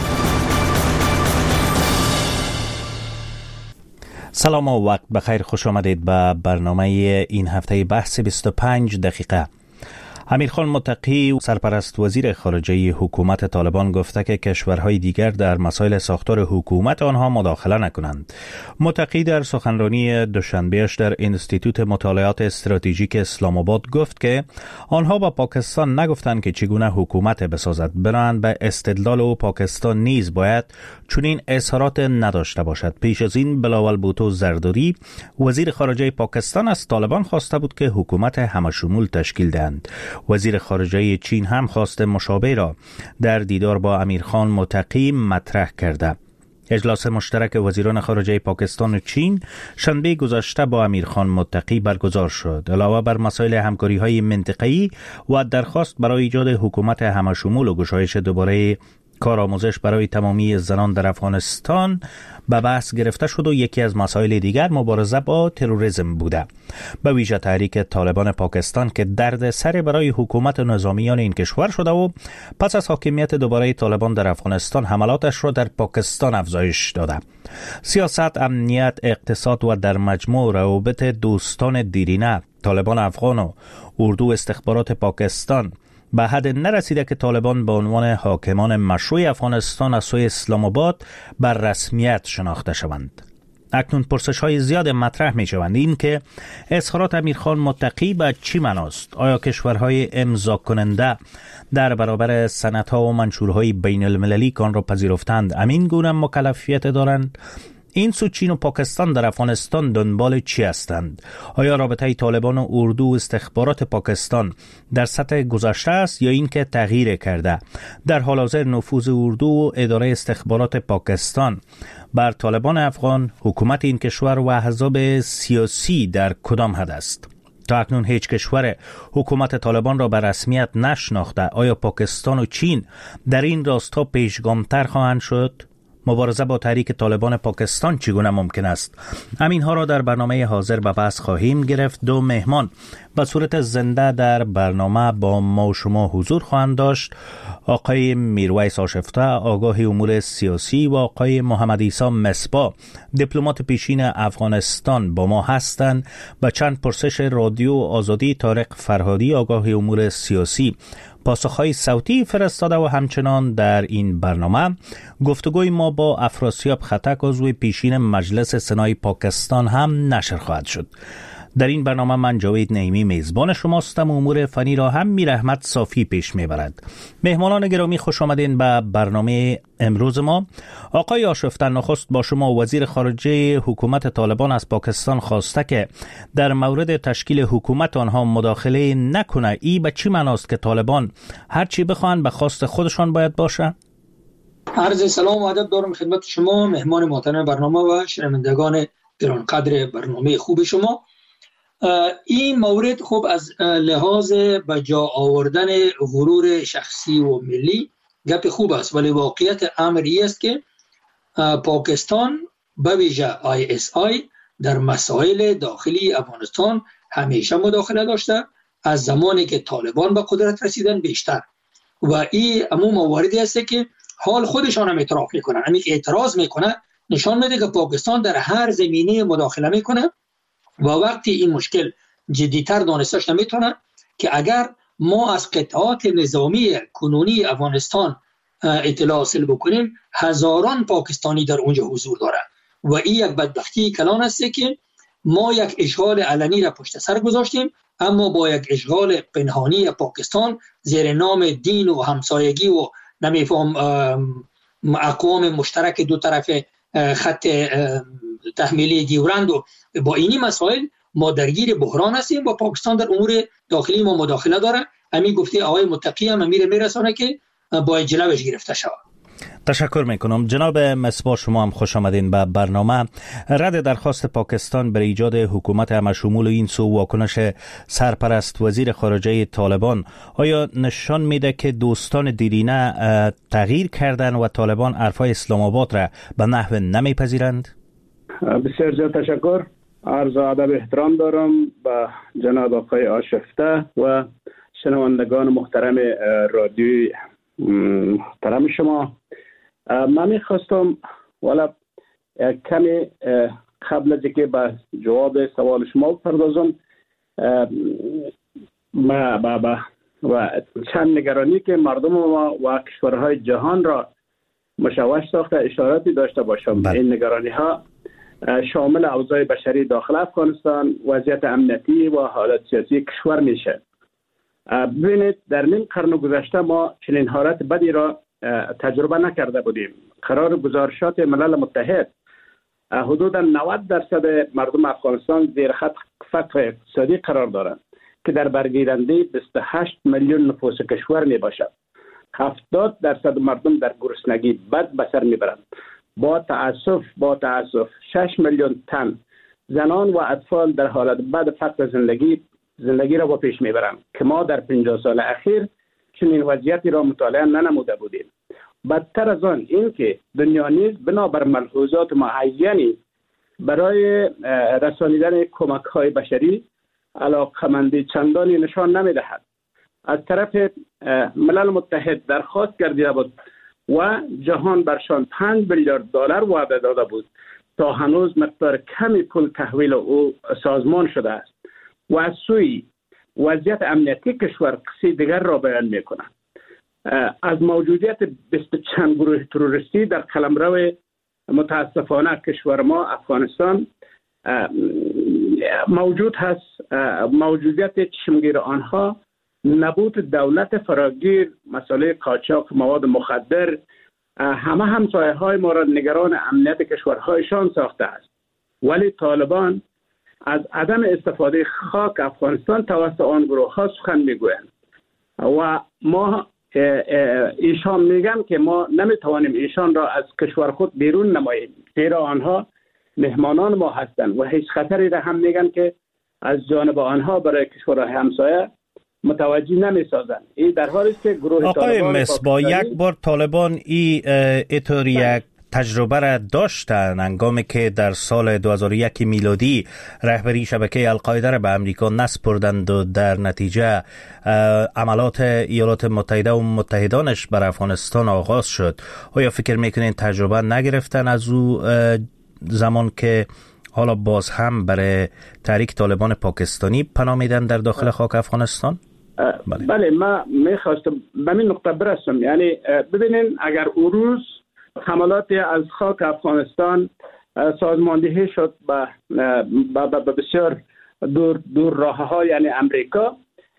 سلام و وقت بخیر، خوش آمدید به برنامه این هفته بحث بیست و پنج دقیقه. امیرخان متقی، سرپرست وزیر خارجه حکومت طالبان، گفته که کشورهای دیگر در مسائل ساختار حکومت آنها مداخله نکنند. متقی در سخنرانی دوشنبهش در انستیتوت مطالعات استراتژیک اسلام آباد گفت که آنها با پاکستان نگفتند که چگونه حکومت بسازد، بنابراین به استدلال او پاکستان نیز باید چنین اظهارات نداشته باشد. پیش از این بلاول بوتو زرداری، وزیر خارجه پاکستان، از طالبان خواسته بود که حکومت همشمول تشکیل دهند. وزیر خارجه چین هم خواست مشابه را در دیدار با امیرخان متقی مطرح کرده. اجلاس مشترک وزیران خارجه پاکستان و چین شنبه گذشته با امیرخان متقی برگزار شد. علاوه بر مسائل همکاری‌های منطقه‌ای و درخواست برای ایجاد حکومت همشمول و گشایش دوباره کارآموزش برای تمامی زنان در افغانستان به بحث گرفته شد و یکی از مسائل دیگر مبارزه با تروریسم بوده. به ویژه تحریک طالبان پاکستان که درد سر برای حکومت نظامیان این کشور شده و پس از حاکمیت دوباره طالبان در افغانستان حملاتش را در پاکستان افزایش داده. سیاست، امنیت، اقتصاد و در مجموع روابط دوستان دیرینه طالبان افغان و اردو استخبارات پاکستان به حد نرسیده که طالبان به عنوان حاکمان مشروع افغانستان از سوی اسلام آباد بر رسمیت شناخته شوند. اکنون پرسش های زیاد مطرح می شوند. این که اظهارات امیرخان متقی به چی معناست؟ آیا کشورهای امضا کننده در برابر سندها و منشورهای بین المللی که آن را پذیرفتند همین گونه مکلفیت دارند؟ این سو چین و پاکستان در افغانستان دنبال چی هستند؟ آیا رابطه طالبان و اردو و استخبارات پاکستان در سطح گذشته است یا اینکه تغییر کرده؟ در حال حاضر نفوذ اردو و اداره استخبارات پاکستان بر طالبان افغان، حکومت این کشور و احزاب سیاسی در کدام حد است؟ تا اکنون هیچ کشور حکومت طالبان را به رسمیت نشناخته. آیا پاکستان و چین در این راستا پیشگامتر خواهند شد؟ مبارزه با تحریک طالبان پاکستان چگونه ممکن است؟ همین ها را در برنامه حاضر به بحث خواهیم گرفت. دو مهمان به صورت زنده در برنامه با ما و شما حضور خواهند داشت. آقای میرویس آشفته، آگاه امور سیاسی، و آقای محمد عیسی مصباح، دیپلمات پیشین افغانستان با ما هستند. به چند پرسش رادیو آزادی طارق فرهادی، آگاه امور سیاسی، پاسخهای صوتی فرستاده و همچنان در این برنامه گفتگوی ما با افراسیاب خطک، عضو پیشین مجلس سنای پاکستان هم نشر خواهد شد. در این برنامه من جاوید نعیمی میزبان شماستم و امور فنی را هم میر احمد صافی پیش میبرد. مهمانان گرامی، خوش آمدین به برنامه امروز ما. آقای آشفته، نخست با شما. وزیر خارجه حکومت طالبان از پاکستان خواسته که در مورد تشکیل حکومت آنها مداخله نکنه. ای به چی معناست که طالبان هر چی بخوان به خواست خودشان باید باشه؟ عرض سلام و ادب دارم خدمت شما مهمان محترم برنامه و شنوندگان گرانقدر برنامه خوب شما. این مورد خوب از لحاظ به جا آوردن غرور شخصی و ملی گپ خوب است، ولی واقعیت امر این است که پاکستان به ویژه آی اس آی در مسائل داخلی افغانستان همیشه مداخله داشته، از زمانی که طالبان به قدرت رسیدن بیشتر، و این همون مواردی است که حال خودشان هم اعتراف میکنن. همین که اعتراض میکنه نشان میده که پاکستان در هر زمینه مداخله میکنه و وقتی این مشکل جدیتر دانستش نمیتونه که اگر ما از قطعات نظامی کنونی افغانستان اطلاع حاصل بکنیم، هزاران پاکستانی در اونجا حضور داره و این یک بدبختی کلان است که ما یک اشغال علنی را پشت سر گذاشتیم، اما با یک اشغال پنهانی پاکستان زیر نام دین و همسایگی و نمیفهم اقوام مشترک دو طرف خط تحمیلی دیورند و با اینی مسائل ما درگیر بحران هستیم و پاکستان در امور داخلی ما مداخله داره. همین گفته آقای متقی هم امیر میرسانه که باید جلوش گرفته شود. تشکر میکنم. جناب مصباح، شما هم خوش آمدین به برنامه. رد درخواست پاکستان برای ایجاد حکومت همشمول این سو واکنش سرپرست وزیر خارجه طالبان آیا نشان میده که دوستان دیرینه تغییر کردن و طالبان حرفای اسلام آباد را به نحو نمیپذیرند؟ بسیار زیاد تشکر. عرض ادب احترام دارم به جناب آقای آشفته و شنوندگان محترم رادیوی محترم شما. من میخواستم والا کمی قبل از اینکه به جواب سوال شما بپردازم ما با با و چند نگرانی که مردم ما و کشورهای جهان را مشوش ساخته اشاراتی داشته باشم. بله. این نگرانی ها شامل اوضاع بشری داخل افغانستان، وضعیت امنیتی و حالت سیاسی کشور میشه. ببینید در نیم قرن گذشته ما چنین حالت بدی را تجربه نکرده بودیم. قرار گزارشات ملل متحد حدوداً نود درصد مردم افغانستان زیر خط فقر اقتصادی قرار دارند که در برگیرنده بیست و هشت میلیون نفوس کشور می باشد. هفتاد درصد مردم در گرسنگی بد به سر میبرند. با تأسف با تأسف شش میلیون تن زنان و اطفال در حالت بد فقر زندگی زندگی را با پیش میبرند که ما در پنجاه سال اخیر چنین وضعیتی را مطالعه ننموده بودیم. بدتر از آن این که دنیا نیز بنابر ملحوظات معینی برای رسانیدن کمک های بشری علاقمندی چندانی نشان نمیدهد. از طرف ملل متحد درخواست کرده بود و جهان برشان پنج میلیارد دلار وعده داده بود تا هنوز مقدار کمی پول تحویل او سازمان شده است و از سوی وضعیت امنیتی کشور قصه دیگر را بیان می کند. از موجودیت بیست چند گروه تروریستی در قلمرو متاسفانه کشور ما افغانستان موجود هست. موجودیت چشمگیر آنها نبود دولت فراگیر، مسئله قاچاق مواد مخدر، همه همسایه های ما را نگران امنیت کشورهایشان ساخته است. ولی طالبان از عدم استفاده خاک افغانستان توسط آن گروه ها سخن میگویند و ما ایشان میگن که ما نمیتوانیم ایشان را از کشور خود بیرون نماییم، زیرا آنها مهمانان ما هستند و هیچ خطری را هم میگن که از جانب آنها برای کشورهای همسایه متوجه نمیسازند. این در حالی است که گروه آقای مصباح یک بار طالبان ای اطور یک تجربه را داشتن هنگامی که در سال دو هزار و یک میلادی رهبری شبکه القاعده را به امریکا نسپردند و در نتیجه عملات ایالات متحده و متحدانش بر افغانستان آغاز شد. آیا فکر میکنین تجربه نگرفتن از او زمان که حالا باز هم برای تحریک طالبان پاکستانی پناه میدن در داخل خاک افغانستان؟ بله, بله ما میخواستم به این نقطه برسم. یعنی ببینین اگر اون روز حملات از خاک افغانستان سازماندهی شد به بسیار دور دور راه ها، یعنی امریکا،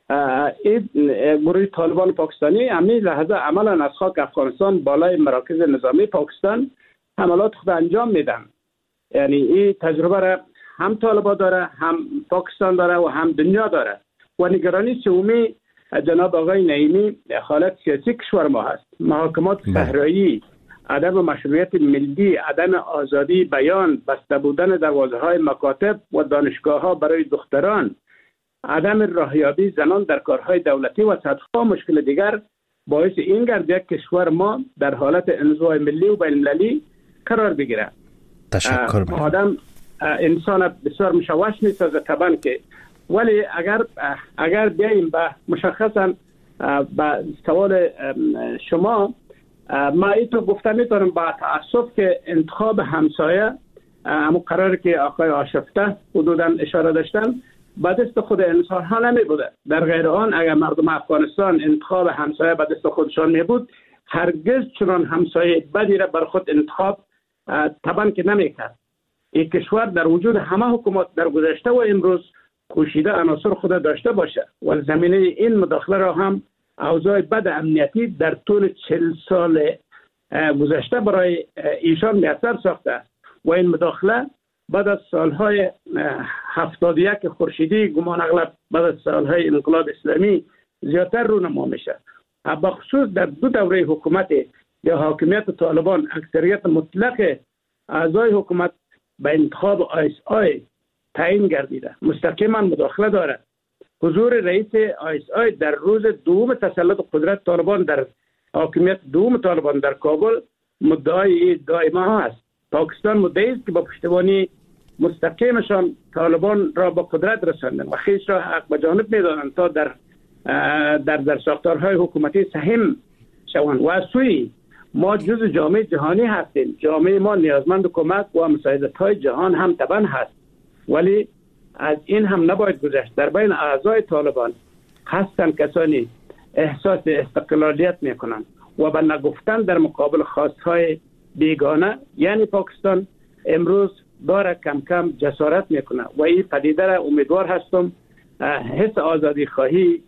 این گروه طالبان پاکستانی همین لحظه عملا از خاک افغانستان بالای مراکز نظامی پاکستان حملات خود انجام میدن. یعنی این تجربه را هم طالبان داره، هم پاکستان داره و هم دنیا داره. و نگرانی سومی جناب آقای نعیمی حالت سیاسی کشور ما هست. محاکمات صحرایی، عدم مشروعیت ملی، عدم آزادی بیان، بسته بودن دروازه های مکاتب و دانشگاه ها برای دختران، عدم راهیابی زنان در کارهای دولتی و صدها مشکل دیگر باعث این گردید که کشور ما در حالت انزوای ملی و بین المللی قرار بگیره. تشکر. آدم انسان بسیار مشوش نیست از طبعا که، ولی اگر اگر بیاییم به مشخصا به سوال شما، ما اینطور گفته میتونم با تأسف که انتخاب همسایه همون قراری که آقای آشفته حدودا اشاره داشتن به دست خود انسان ها نمی بوده. در غیر آن اگر مردم افغانستان انتخاب همسایه به دست خودشان می بود، هرگز چنان همسایه بدی را بر خود انتخاب طبعا که نمی کرد. این کشور در وجود همه حکومت در گذشته و امروز کوشیده عناصر خود داشته باشه و زمینه این مداخله را هم اوضاع بد امنیتی در طول چهل سال گذشته برای ایشان میسر ساخته است و این مداخله بعد از سالهای هفتاد و یک خورشیدی گمان اغلب بعد از سالهای انقلاب اسلامی زیادتر رونما میشه. بخصوص در دو دوره حکومت یا حاکمیت طالبان اکثریت مطلق اعضای حکومت به انتخاب آیس آی تعیین گردیده، مستقیما مداخله دارد. حضور رئیس آیس آی در روز دوم تسلط قدرت طالبان در حاکمیت دوم طالبان در کابل مدعای دائما هست. پاکستان مدعی است که با پشتیبانی مستقیمشان طالبان را با قدرت رساندن و خیش را حق به جانب می‌دانند تا در در در ساختارهای حکومتی سهم شوند. و از سوی ما جزء جامعه جهانی هستیم. جامعه ما نیازمند کمک و مساعدت‌های جهان هم طبعا هست، ولی از این هم نباید گذشت. در بین اعضای طالبان هستن کسانی احساس استقلالیت میکنن و به نگفتن در مقابل خواستهای بیگانه، یعنی پاکستان امروز داره کم کم جسارت میکنه و این پدیده را امیدوار هستم حس آزادی خواهی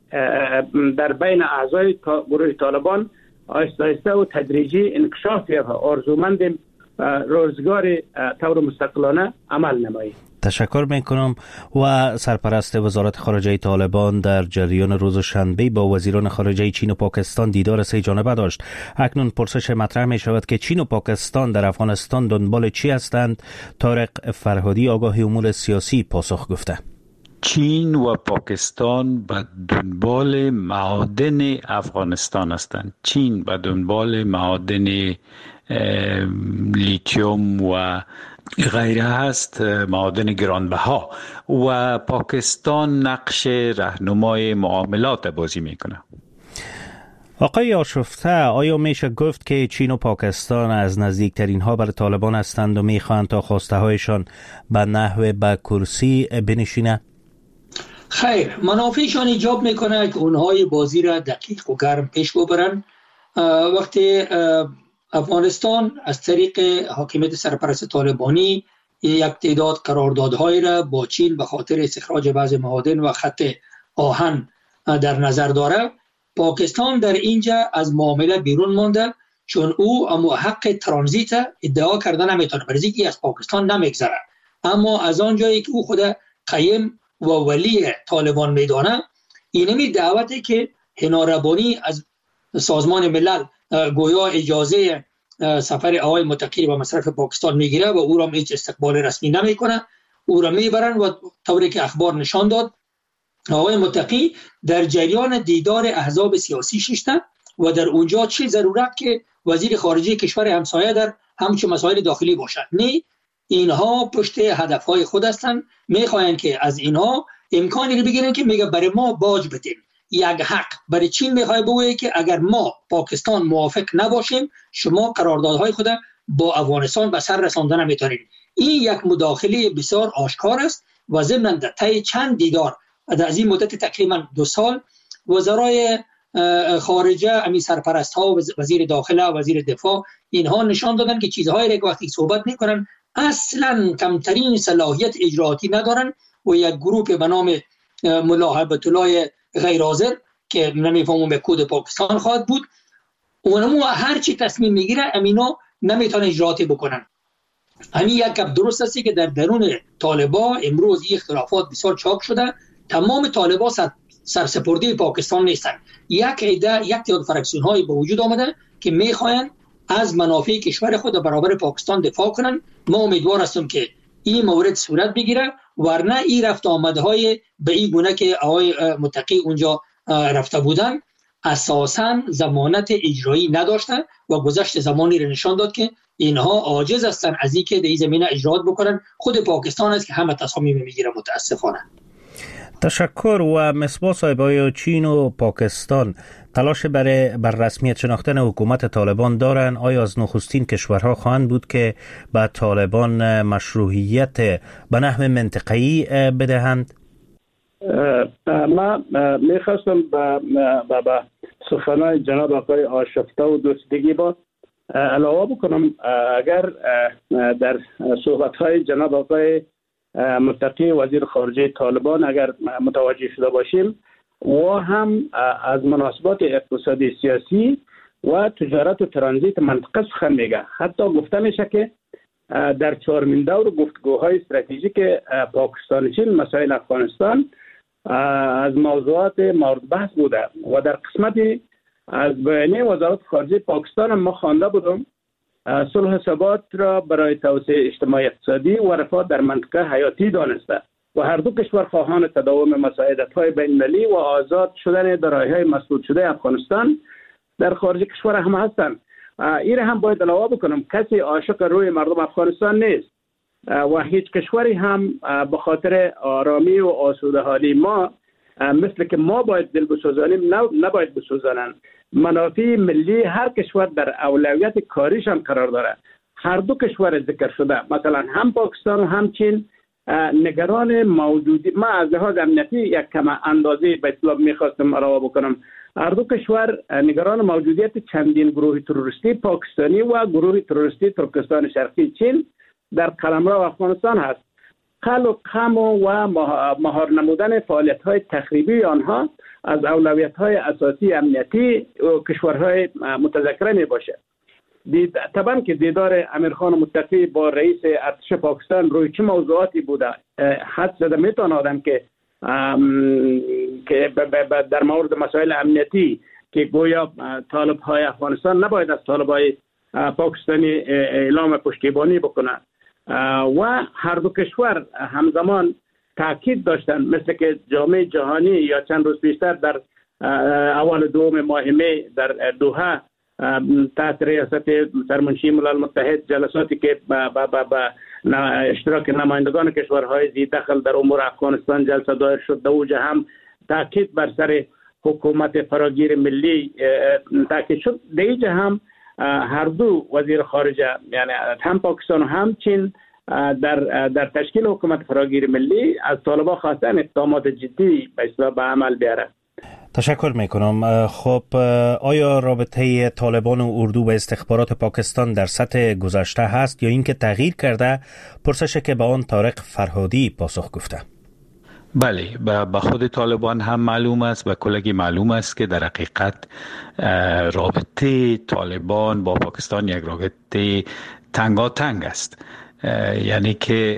در بین اعضای گروه طالبان آهسته آهسته و تدریجی انکشاف یابد. آرزومندیم روزگار طور مستقلانه عمل نمایی. تشکر میکنم. و سرپرست وزارت خارجه طالبان در جریان روز شنبه با وزیران خارجه چین و پاکستان دیدار سه جانبه داشت. اکنون پرسش مطرح می شود که چین و پاکستان در افغانستان دنبال چی هستند؟ طارق فرهادی آگاه امور سیاسی پاسخ گفته. چین و پاکستان به دنبال معادن افغانستان هستند. چین به دنبال معادن لیتیوم و غیره هست، معادن گرانبها، و پاکستان نقش راهنمای معاملات بازی میکنه. آقای آشفته، آیا میشه گفت که چین و پاکستان از نزدیکترین ها برای طالبان هستند و میخواهند تا خواسته هایشان به نحو به کرسی بنشینه؟ خیر، منافعشان ایجاب میکنه که اونهای بازی را دقیق و گرم پیش ببرن. وقتی افغانستان از طریق حاکمیت سرپرست طالبانی یک تعداد قراردادهای را با چین به خاطر استخراج بعض معادن و خط آهن در نظر داره، پاکستان در اینجا از معامله بیرون مانده، چون او اما حق ترانزیت ادعا کرده نمیتونه، برای اینکه از پاکستان نمیگذره. اما از آن جایی که او خود قیم و ولی طالبان میدانه، اینمی دعوتی که حنا ربانی از سازمان ملل گویا اجازه سفر آقای متقی به مصرف پاکستان میگیره و او را هیچ استقبال رسمی نمیکنه، او را میبرن و طوری که اخبار نشان داد آقای متقی در جریان دیدار احزاب سیاسی ششته و در اونجا چه ضرورت که وزیر خارجه کشور همسایه در همچون مسائل داخلی باشد. نه، اینها پشت هدفهای خود هستند. میخواین که از اینها امکانی رو بگیرن که میگه برای ما باج بدین. یک حق برای چین میخواد بگه که اگر ما پاکستان موافق نباشیم شما قراردادهای خود با افغانستان به سر رساندن نمیتونید. این یک مداخله بسیار آشکار است و ضمن در طی چند دیدار از این مدت تقریبا دو سال وزرای خارجه، امی سرپرست ها، وزیر داخله و وزیر دفاع، اینها نشان دادن که چیزهایی که وقتی صحبت میکنن اصلا کمترین صلاحیت اجرایی ندارن و یک گروه به نام ملا هیبت الله غیر حاضر که نمیفهمم به کد پاکستان خواهد بود، اونمو هر چی تصمیم میگیره امینا نمیتونه اجرایی بکنن. همین یک گپ درست است که در درون طالبان امروز این اختلافات بسیار چاق شده. تمام طالبان سر سرسپرده پاکستان نیستن. یک عده یک تعداد فرکسیون های به وجود آمده که میخواین از منافع کشور خود برابر پاکستان دفاع کنن. ما امیدوار هستیم که این مورد صورت بگیره، ورنه این رفت آمده های به این گونه که آقای متقی اونجا رفته بودن اساساً ضمانت اجرایی نداشتن و گذشت زمانی را نشان داد که اینها عاجز هستن از اینکه در این زمینه اجرات بکنن. خود پاکستان است که همه تصامیم میگیره متاسفانه. تشکر. و مصباح صاحب، آیا چین و پاکستان تلاش برای بر رسمیت شناختن حکومت طالبان دارند؟ آیا از نخستین کشورها خواهند بود که به طالبان مشروعیت به نحو منطقه‌ای بدهند؟ ما میخواستم به سخنان جناب آقای آشفته و دوستگی با علاوه بکنم. اگر در صحبت‌های جناب آقای متقی وزیر خارجه طالبان اگر متوجه شده باشیم، و هم از مناسبات اقتصادی سیاسی و تجارت و ترانزیت منطقه سخن میگه. حتی گفته میشه که در چهارمین دور گفتگوهای استراتژیک پاکستان چین مسائل افغانستان از موضوعات مورد بحث بوده و در قسمتی از بیانیه وزارت خارجه پاکستان ما خوانده بودم صلح و ثبات را برای توسعه اجتماعی اقتصادی و رفاه در منطقه حیاتی دانسته و هر دو کشور خواهان تداوم مساعدت‌های بین‌المللی و آزاد شدن دارایی‌های مسدود شده افغانستان در خارج کشور هم هستند. این هم باید علاوه بکنم، کسی عاشق روی مردم افغانستان نیست و هیچ کشوری هم به خاطر آرامی و آسوده حالی ما مثل که ما باید دل بسوزانیم نباید بسوزانند. منافع ملی هر کشور در اولویت کاریش هم قرار داره. هر دو کشور ذکر شده، مثلا هم پاکستان و هم چین نگران موجودی ما از لحاظ امنیتی یک کم اندازه به اطلاق میخواستم علاوه بکنم. هر دو کشور نگران موجودیت چندین گروه تروریستی پاکستانی و گروه تروریستی ترکستان شرقی چین در قلمرو افغانستان هست. خل و قم و مهار نمودن فعالیت‌های تخریبی آنها از اولویت‌های اساسی امنیتی کشورهای متذکره میباشه. دید طبعا که دیدار امیرخان متقی با رئیس ارتش پاکستان روی چه موضوعاتی بوده حد زده میتونه آدم که که در مورد مسائل امنیتی که گویا طالب‌های افغانستان نباید از طالب‌های پاکستانی اعلام پشتیبانی بکنه و هر دو کشور همزمان تاکید داشتن، مثل که جامعه جهانی یا چند روز پیشتر در اول دوم ماه می در دوحه تحت ریاست سرمنشی ملل متحد جلساتی که با, با, با, با اشتراک نمایندگان کشورهای ذی دخل در امور افغانستان جلسه دایر شد، در اوجه هم تاکید بر سر حکومت فراگیر ملی تاکید شد. در اینجا هم هر دو وزیر خارجه یعنی هم پاکستان و هم چین در در تشکیل حکومت فراگیر ملی از طالبان خواستن اقدامات جدی به اصلاح به عمل بیاره. تشکر میکنم. خب آیا رابطه طالبان و اردو به استخبارات پاکستان در سطح گذشته هست یا اینکه تغییر کرده؟ پرسش که به آن طارق فرهادی پاسخ گفته. بله، به خود طالبان هم معلوم است و کلگی معلوم است که در حقیقت رابطه طالبان با پاکستان یک رابطه تنگاتنگ است. یعنی که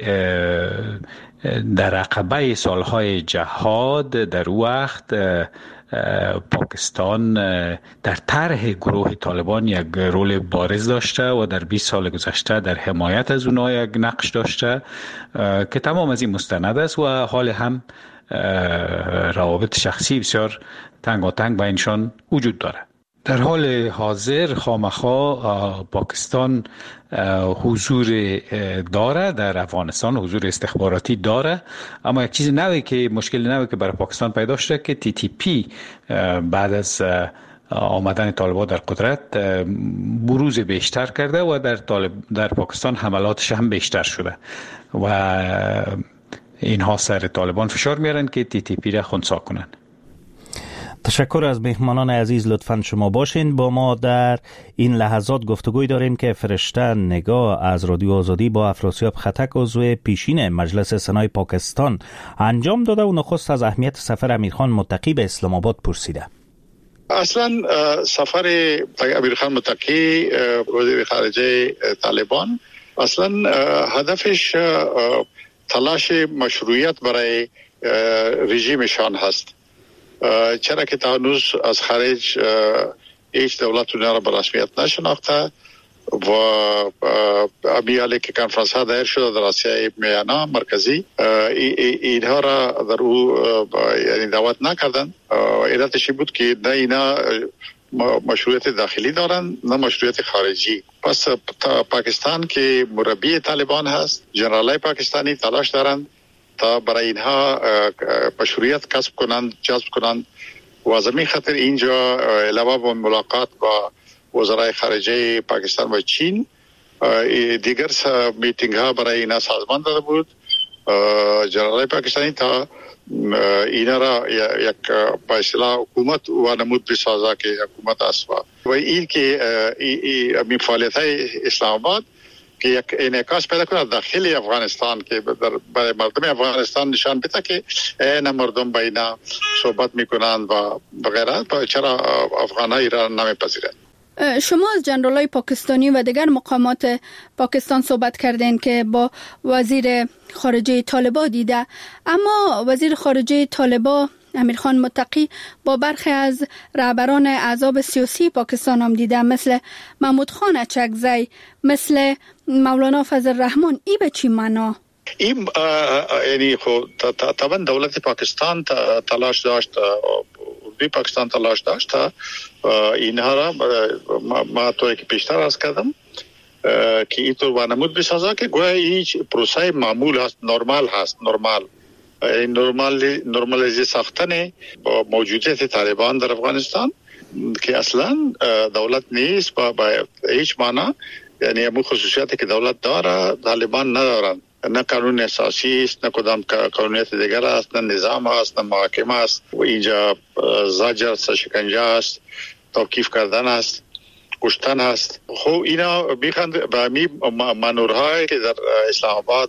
در عقبه سالهای جهاد در وقت پاکستان در طرح گروه طالبان یک رول بارز داشته و در بیست سال گذشته در حمایت از اونها یک نقش داشته که تمام از این مستند است و حال هم روابط شخصی بسیار تنگاتنگ بینشان وجود داره. در حال حاضر خامخا پاکستان حضور داره در افغانستان، حضور استخباراتی داره، اما یک چیز نوی که مشکل نوی که برای پاکستان پیدا شده که تی تی پی بعد از آمدن طالبان در قدرت بروز بیشتر کرده و در طالب در پاکستان حملاتش هم بیشتر شده و اینها سر طالبان فشار میارن که تی تی پی را خنثی کنن. تشکر از مهمانان عزیز، لطفاً شما باشین. با ما در این لحظات گفتگوی داریم که فرشته نگاه از رادیو آزادی با افراسیاب خطک عضو پیشین مجلس سنای پاکستان انجام داده و نخست از اهمیت سفر امیرخان متقی به اسلام آباد پرسیده. اصلا سفر امیرخان متقی وزیر خارجه طالبان اصلا هدفش تلاش مشروعیت برای رژیمشان هست، چرا که تا هنوز از خارج هیچ دولت اونها را به رسمیت نشناخته و امیالی که کنفرانس ها دایر شده در آسیای میانه مرکزی اینها را در او یعنی دعوت نکردن. علتش بود که نه اینا مشروعیت داخلی دارن نه مشروعیت خارجی. پس پاکستان که مربی طالبان هست، جنرالای پاکستانی تلاش دارن تا برای اینها مشروعیت کسب کنند، جذب کنند و از همین خاطر اینجا علاوه بر ملاقات با وزرای خارجه پاکستان و چین دیگر میتینگ ها برای اینا سازمان داده بود. جنرالای پاکستانی تا اینا را یک به اصطلاح حکومت و نمود بسازه که حکومت است و این که این فعالیت های اسلام آباد که یک انعکاس پیدا کنه داخل افغانستان که برای مردم افغانستان نشان بده که این مردم با اینا صحبت میکنند و غیره، چرا افغان‌ها ایران نمیپذیرند. شما از جنرالای پاکستانی و دیگر مقامات پاکستان صحبت کردین که با وزیر خارجه طالبان دیده، اما وزیر خارجه طالبان امیرخان متقی با برخی از رهبران احزاب سیاسی پاکستان هم دیده، مثل محمود خان اچکزی، مثل مولانا فضل الرحمن. ای به چی معنا؟ این یعنی خب طبعا دولت پاکستان تلاش داشت، اردوی پاکستان تلاش داشت اینها را ما توی که پیشتر از کردم که این طور وانمود بسازه که گویا هیچ پروسه معمول هست، نرمال هست، نرمال نرمال نرمالیزی ساختن با موجودیت طالبان در افغانستان که اصلا دولت نیست با, با هیچ معنا، یعنی همون خصوصیاتی که دولت داره طالبان ندارن، نه قانون اساسی است، نه کدام قانونیت دیگر است، نه نظام است، نه محاکمه است و اینجا زجر است، شکنجه است، توقیف کردن است، کشتن است. خب اینا میخوند به می منورهای که در اسلام آباد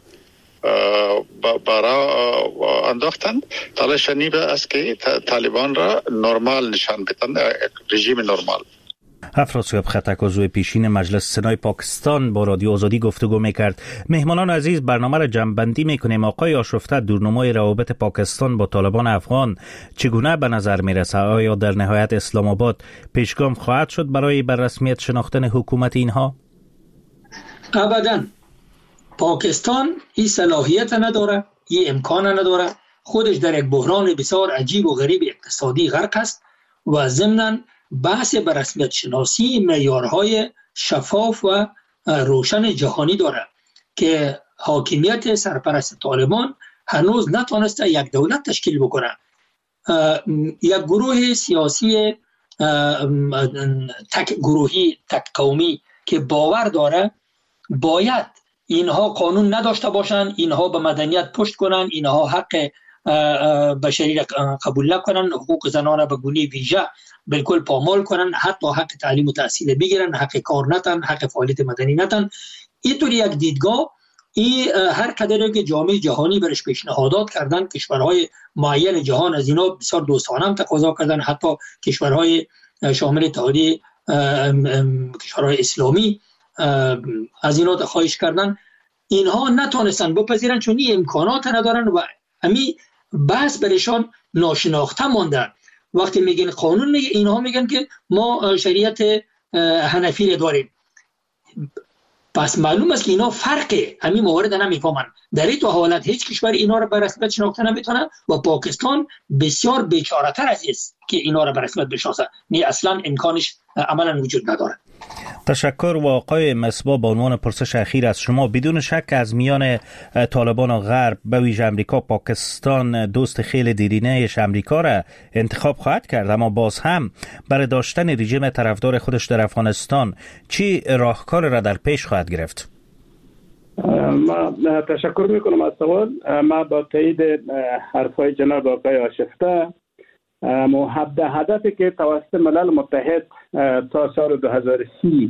برای انداختن تلاش نیبه است که طالبان را نرمال نشان بدن، رژیم نرمال. افراسیاب خطک عضو پیشین مجلس سنای پاکستان با رادیو آزادی گفتگو میکرد. مهمانان عزیز، برنامه را جمع‌بندی میکنیم. آقای آشفته، دورنمای روابط پاکستان با طالبان افغان چگونه به نظر میرسه؟ آیا در نهایت اسلام آباد پیشگام خواهد شد برای بر رسمیت شناختن حکومت اینها؟ ابداً. پاکستان این صلاحیت نداره، این امکان نداره، خودش در یک بحران بسیار عجیب و غریب اقتصادی غرق است و ضمناً بحث بر رسمیت شناسی معیارهای شفاف و روشن جهانی داره که حاکمیت سرپرست طالبان هنوز نتونسته یک دولت تشکیل بکنه. یک گروه سیاسی تک گروهی، تک قومی که باور داره باید اینها قانون نداشته باشن، اینها به مدنیت پشت کنن، اینها حق بشری را قبول نکنن، حقوق زنان را به گونه ویژه بالکل پامال کنن، حتی حق تعلیم و تحصیل بگیرن، حق کار نتن، حق فعالیت مدنی نتن. اینطور یک دیدگاه این هر قدر که جامعه جهانی برش پیشنهادات کردن، کشورهای معین جهان از اینا بسیار دوستانه هم تقاضا کردن، حتی کشورهای شامل اتحادیه کشورهای اسلامی از اینا خواهش کردن، اینها نتونستن بپذیرن چون این امکانات ندارن و همین بحث برشان ناشناخته ماندن. وقتی میگن قانون، میگه اینها میگن که ما شریعت حنفی رو داریم. پس معلوم است که اینا فرقه همین موارد نمیفهمن. در این تو حالت هیچ کشور اینا رو به رسمیت شناخته نمیتونه و پاکستان بسیار بیچاره تر از است که اینا رو به رسمیت بشناسه. نه اصلا امکانش عملا وجود نداره. تشکر و آقای مصباح. به عنوان پرسش اخیر از شما، بدون شک از میان طالبان و غرب به ویژه امریکا، پاکستان دوست خیلی دیرینه‌اش امریکا را انتخاب خواهد کرد، اما باز هم برای داشتن رژیم طرفدار خودش در افغانستان چی راهکار را در پیش خواهد گرفت؟ ما تشکر میکنم از سوال. ما با تایید حرفای جناب آقای آشفته، هدفی که توسط ملل متحد تا سال دو هزار و سی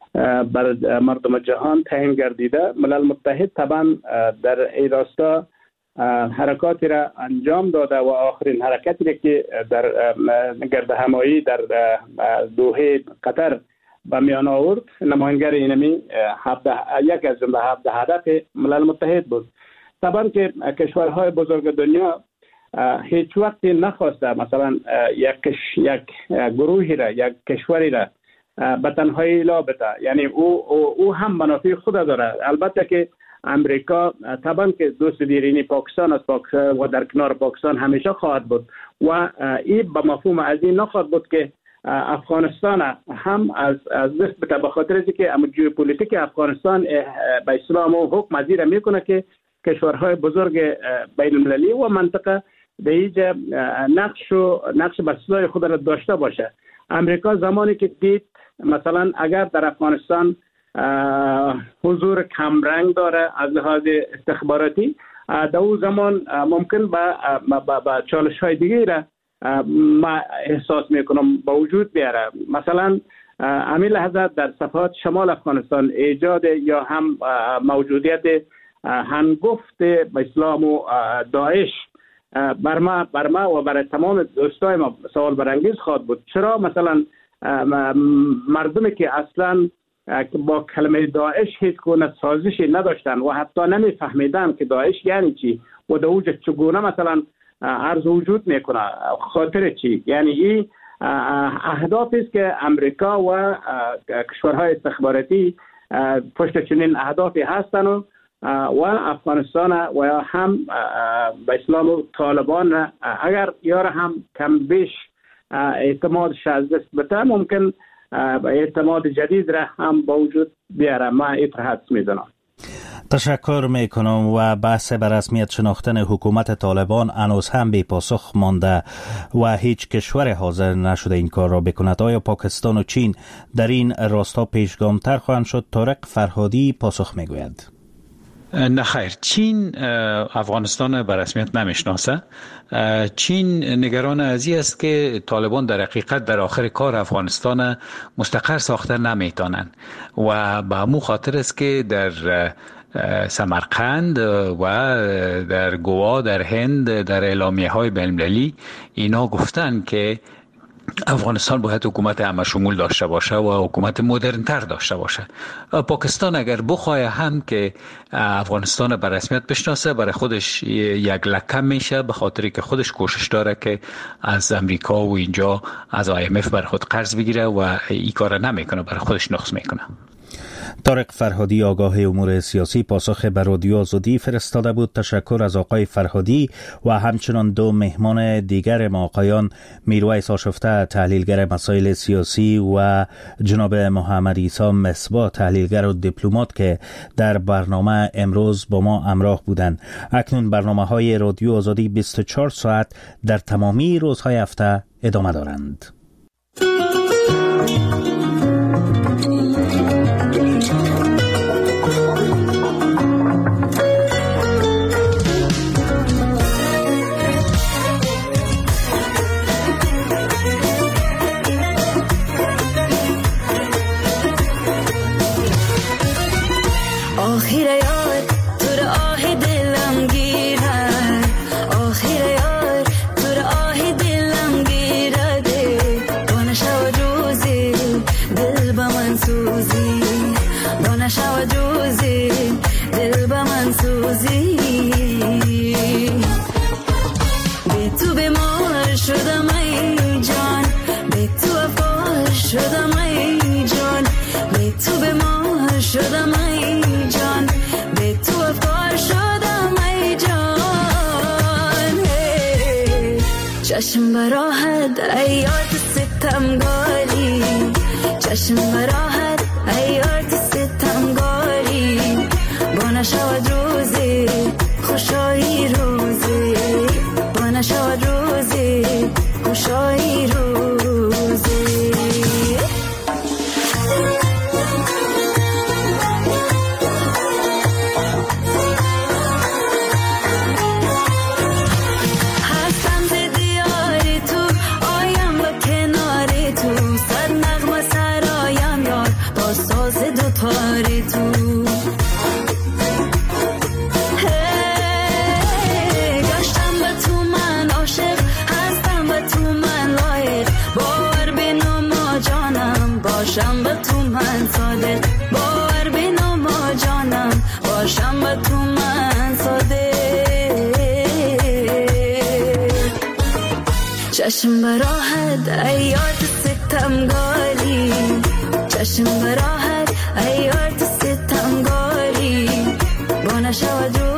بر مردم جهان تعیین گردیده، ملل متحد طبعا در این راستا حرکاتی را انجام داده و آخرین حرکتی را که در گرد همایی در دوحه قطر به میان آورد، نماینگر اینمی یک از جمله هفده هدف ملل متحد بود. طبعا که کشورهای بزرگ دنیا هیچ وقتی نخواسته مثلا یک یک گروهی را، یک کشوری را به تنهایی لا بده، یعنی او او, او هم منافع خود داره. البته که امریکا طبعا که دوست دیرینی پاکستان است و در کنار پاکستان همیشه خواهد بود و این به مفهوم از این نخواهد بود که افغانستان هم از از دست بده، به خاطر اینکه ژئوپلیتیک افغانستان به اسلام و حکم ازیر میکنه که کشورهای بزرگ بین المللی و منطقه به اینجا نقش و نقش بسیاری خود را داشته باشه. امریکا زمانی که دید مثلا اگر در افغانستان حضور کمرنگ داره از لحاظ استخباراتی، در اون زمان ممکن با چالش های دیگه را ما احساس میکنم با وجود بیاره. مثلا همین لحظه در صفحات شمال افغانستان ایجاد یا هم موجودیت هنگفت به اسلام و داعش بر ما بر ما و برای تمام دوستای ما سوال برانگیز خواهد بود. چرا مثلا مردمی که اصلا با کلمه داعش هیچ گونه سازشی نداشتن و حتی نمیفهمیدن که داعش یعنی چی و در اوج چگونه مثلا عرض وجود میکنه، خاطر چی، یعنی این اهدافی است که امریکا و کشورهای استخباراتی پشت چنین اهدافی هستن و و افغانستان و هم به اسلام و طالبان اگر یار هم کم بیش اعتمادش از دست بده، ممکن اعتماد جدید را هم با وجود بیاره. ما اتحاد میدونم. تشکر میکنم. و بحث به رسمیت شناختن حکومت طالبان هنوز هم بی پاسخ مانده و هیچ کشور حاضر نشده این کار را بکند. آیا پاکستان و چین در این راستا پیشگامتر خواهند شد؟ طارق فرهادی پاسخ میگوید. نه خیر، چین افغانستان به رسمیت نمیشناسه. چین نگران از این است که طالبان در حقیقت در آخر کار افغانستان مستقر ساخته نمیتونن و به همون خاطر است که در سمرقند و در گوا در هند در اعلامیه های بین المللی اینا گفتن که افغانستان باید حکومت همه شمول داشته باشه و حکومت مدرن تر داشته باشه. پاکستان اگر بخواه هم که افغانستان به رسمیت بشناسه، برای خودش یک لکه میشه، به خاطری که خودش کوشش داره که از امریکا و اینجا از آی ام اف برای خود قرض بگیره و این کار نمیکنه، برای خودش نقص میکنه. طارق فرهادی آگاه امور سیاسی پاسخ به رادیو آزادی فرستاده بود. تشکر از آقای فرهادی و همچنان دو مهمان دیگر ما، آقایان میرویس آشفته تحلیلگر مسائل سیاسی و جناب محمد عیسی مصباح تحلیلگر و دیپلمات که در برنامه امروز با ما همراه بودند. اکنون برنامه‌های رادیو آزادی بیست و چهار ساعت در تمامی روزهای هفته ادامه دارند. شدم ای جان، به تو به ما شدم ای چشم براهد ایاد ستمگاری، چشم براهد ایاد ستمگاری، با نشود روزی خوشایی روزی، با نشود روزی خوشایی روزی. پاری تو گشتم به تو من عاشق، هستم به تو من لایق، باور بینو ما جانم باشم به تو من صادق، باور بینو ما جانم باشم به تو من صادق. چشم براهد ایاد ستمگاری، چشم براهد ایاد ستمگاری، با نشود رو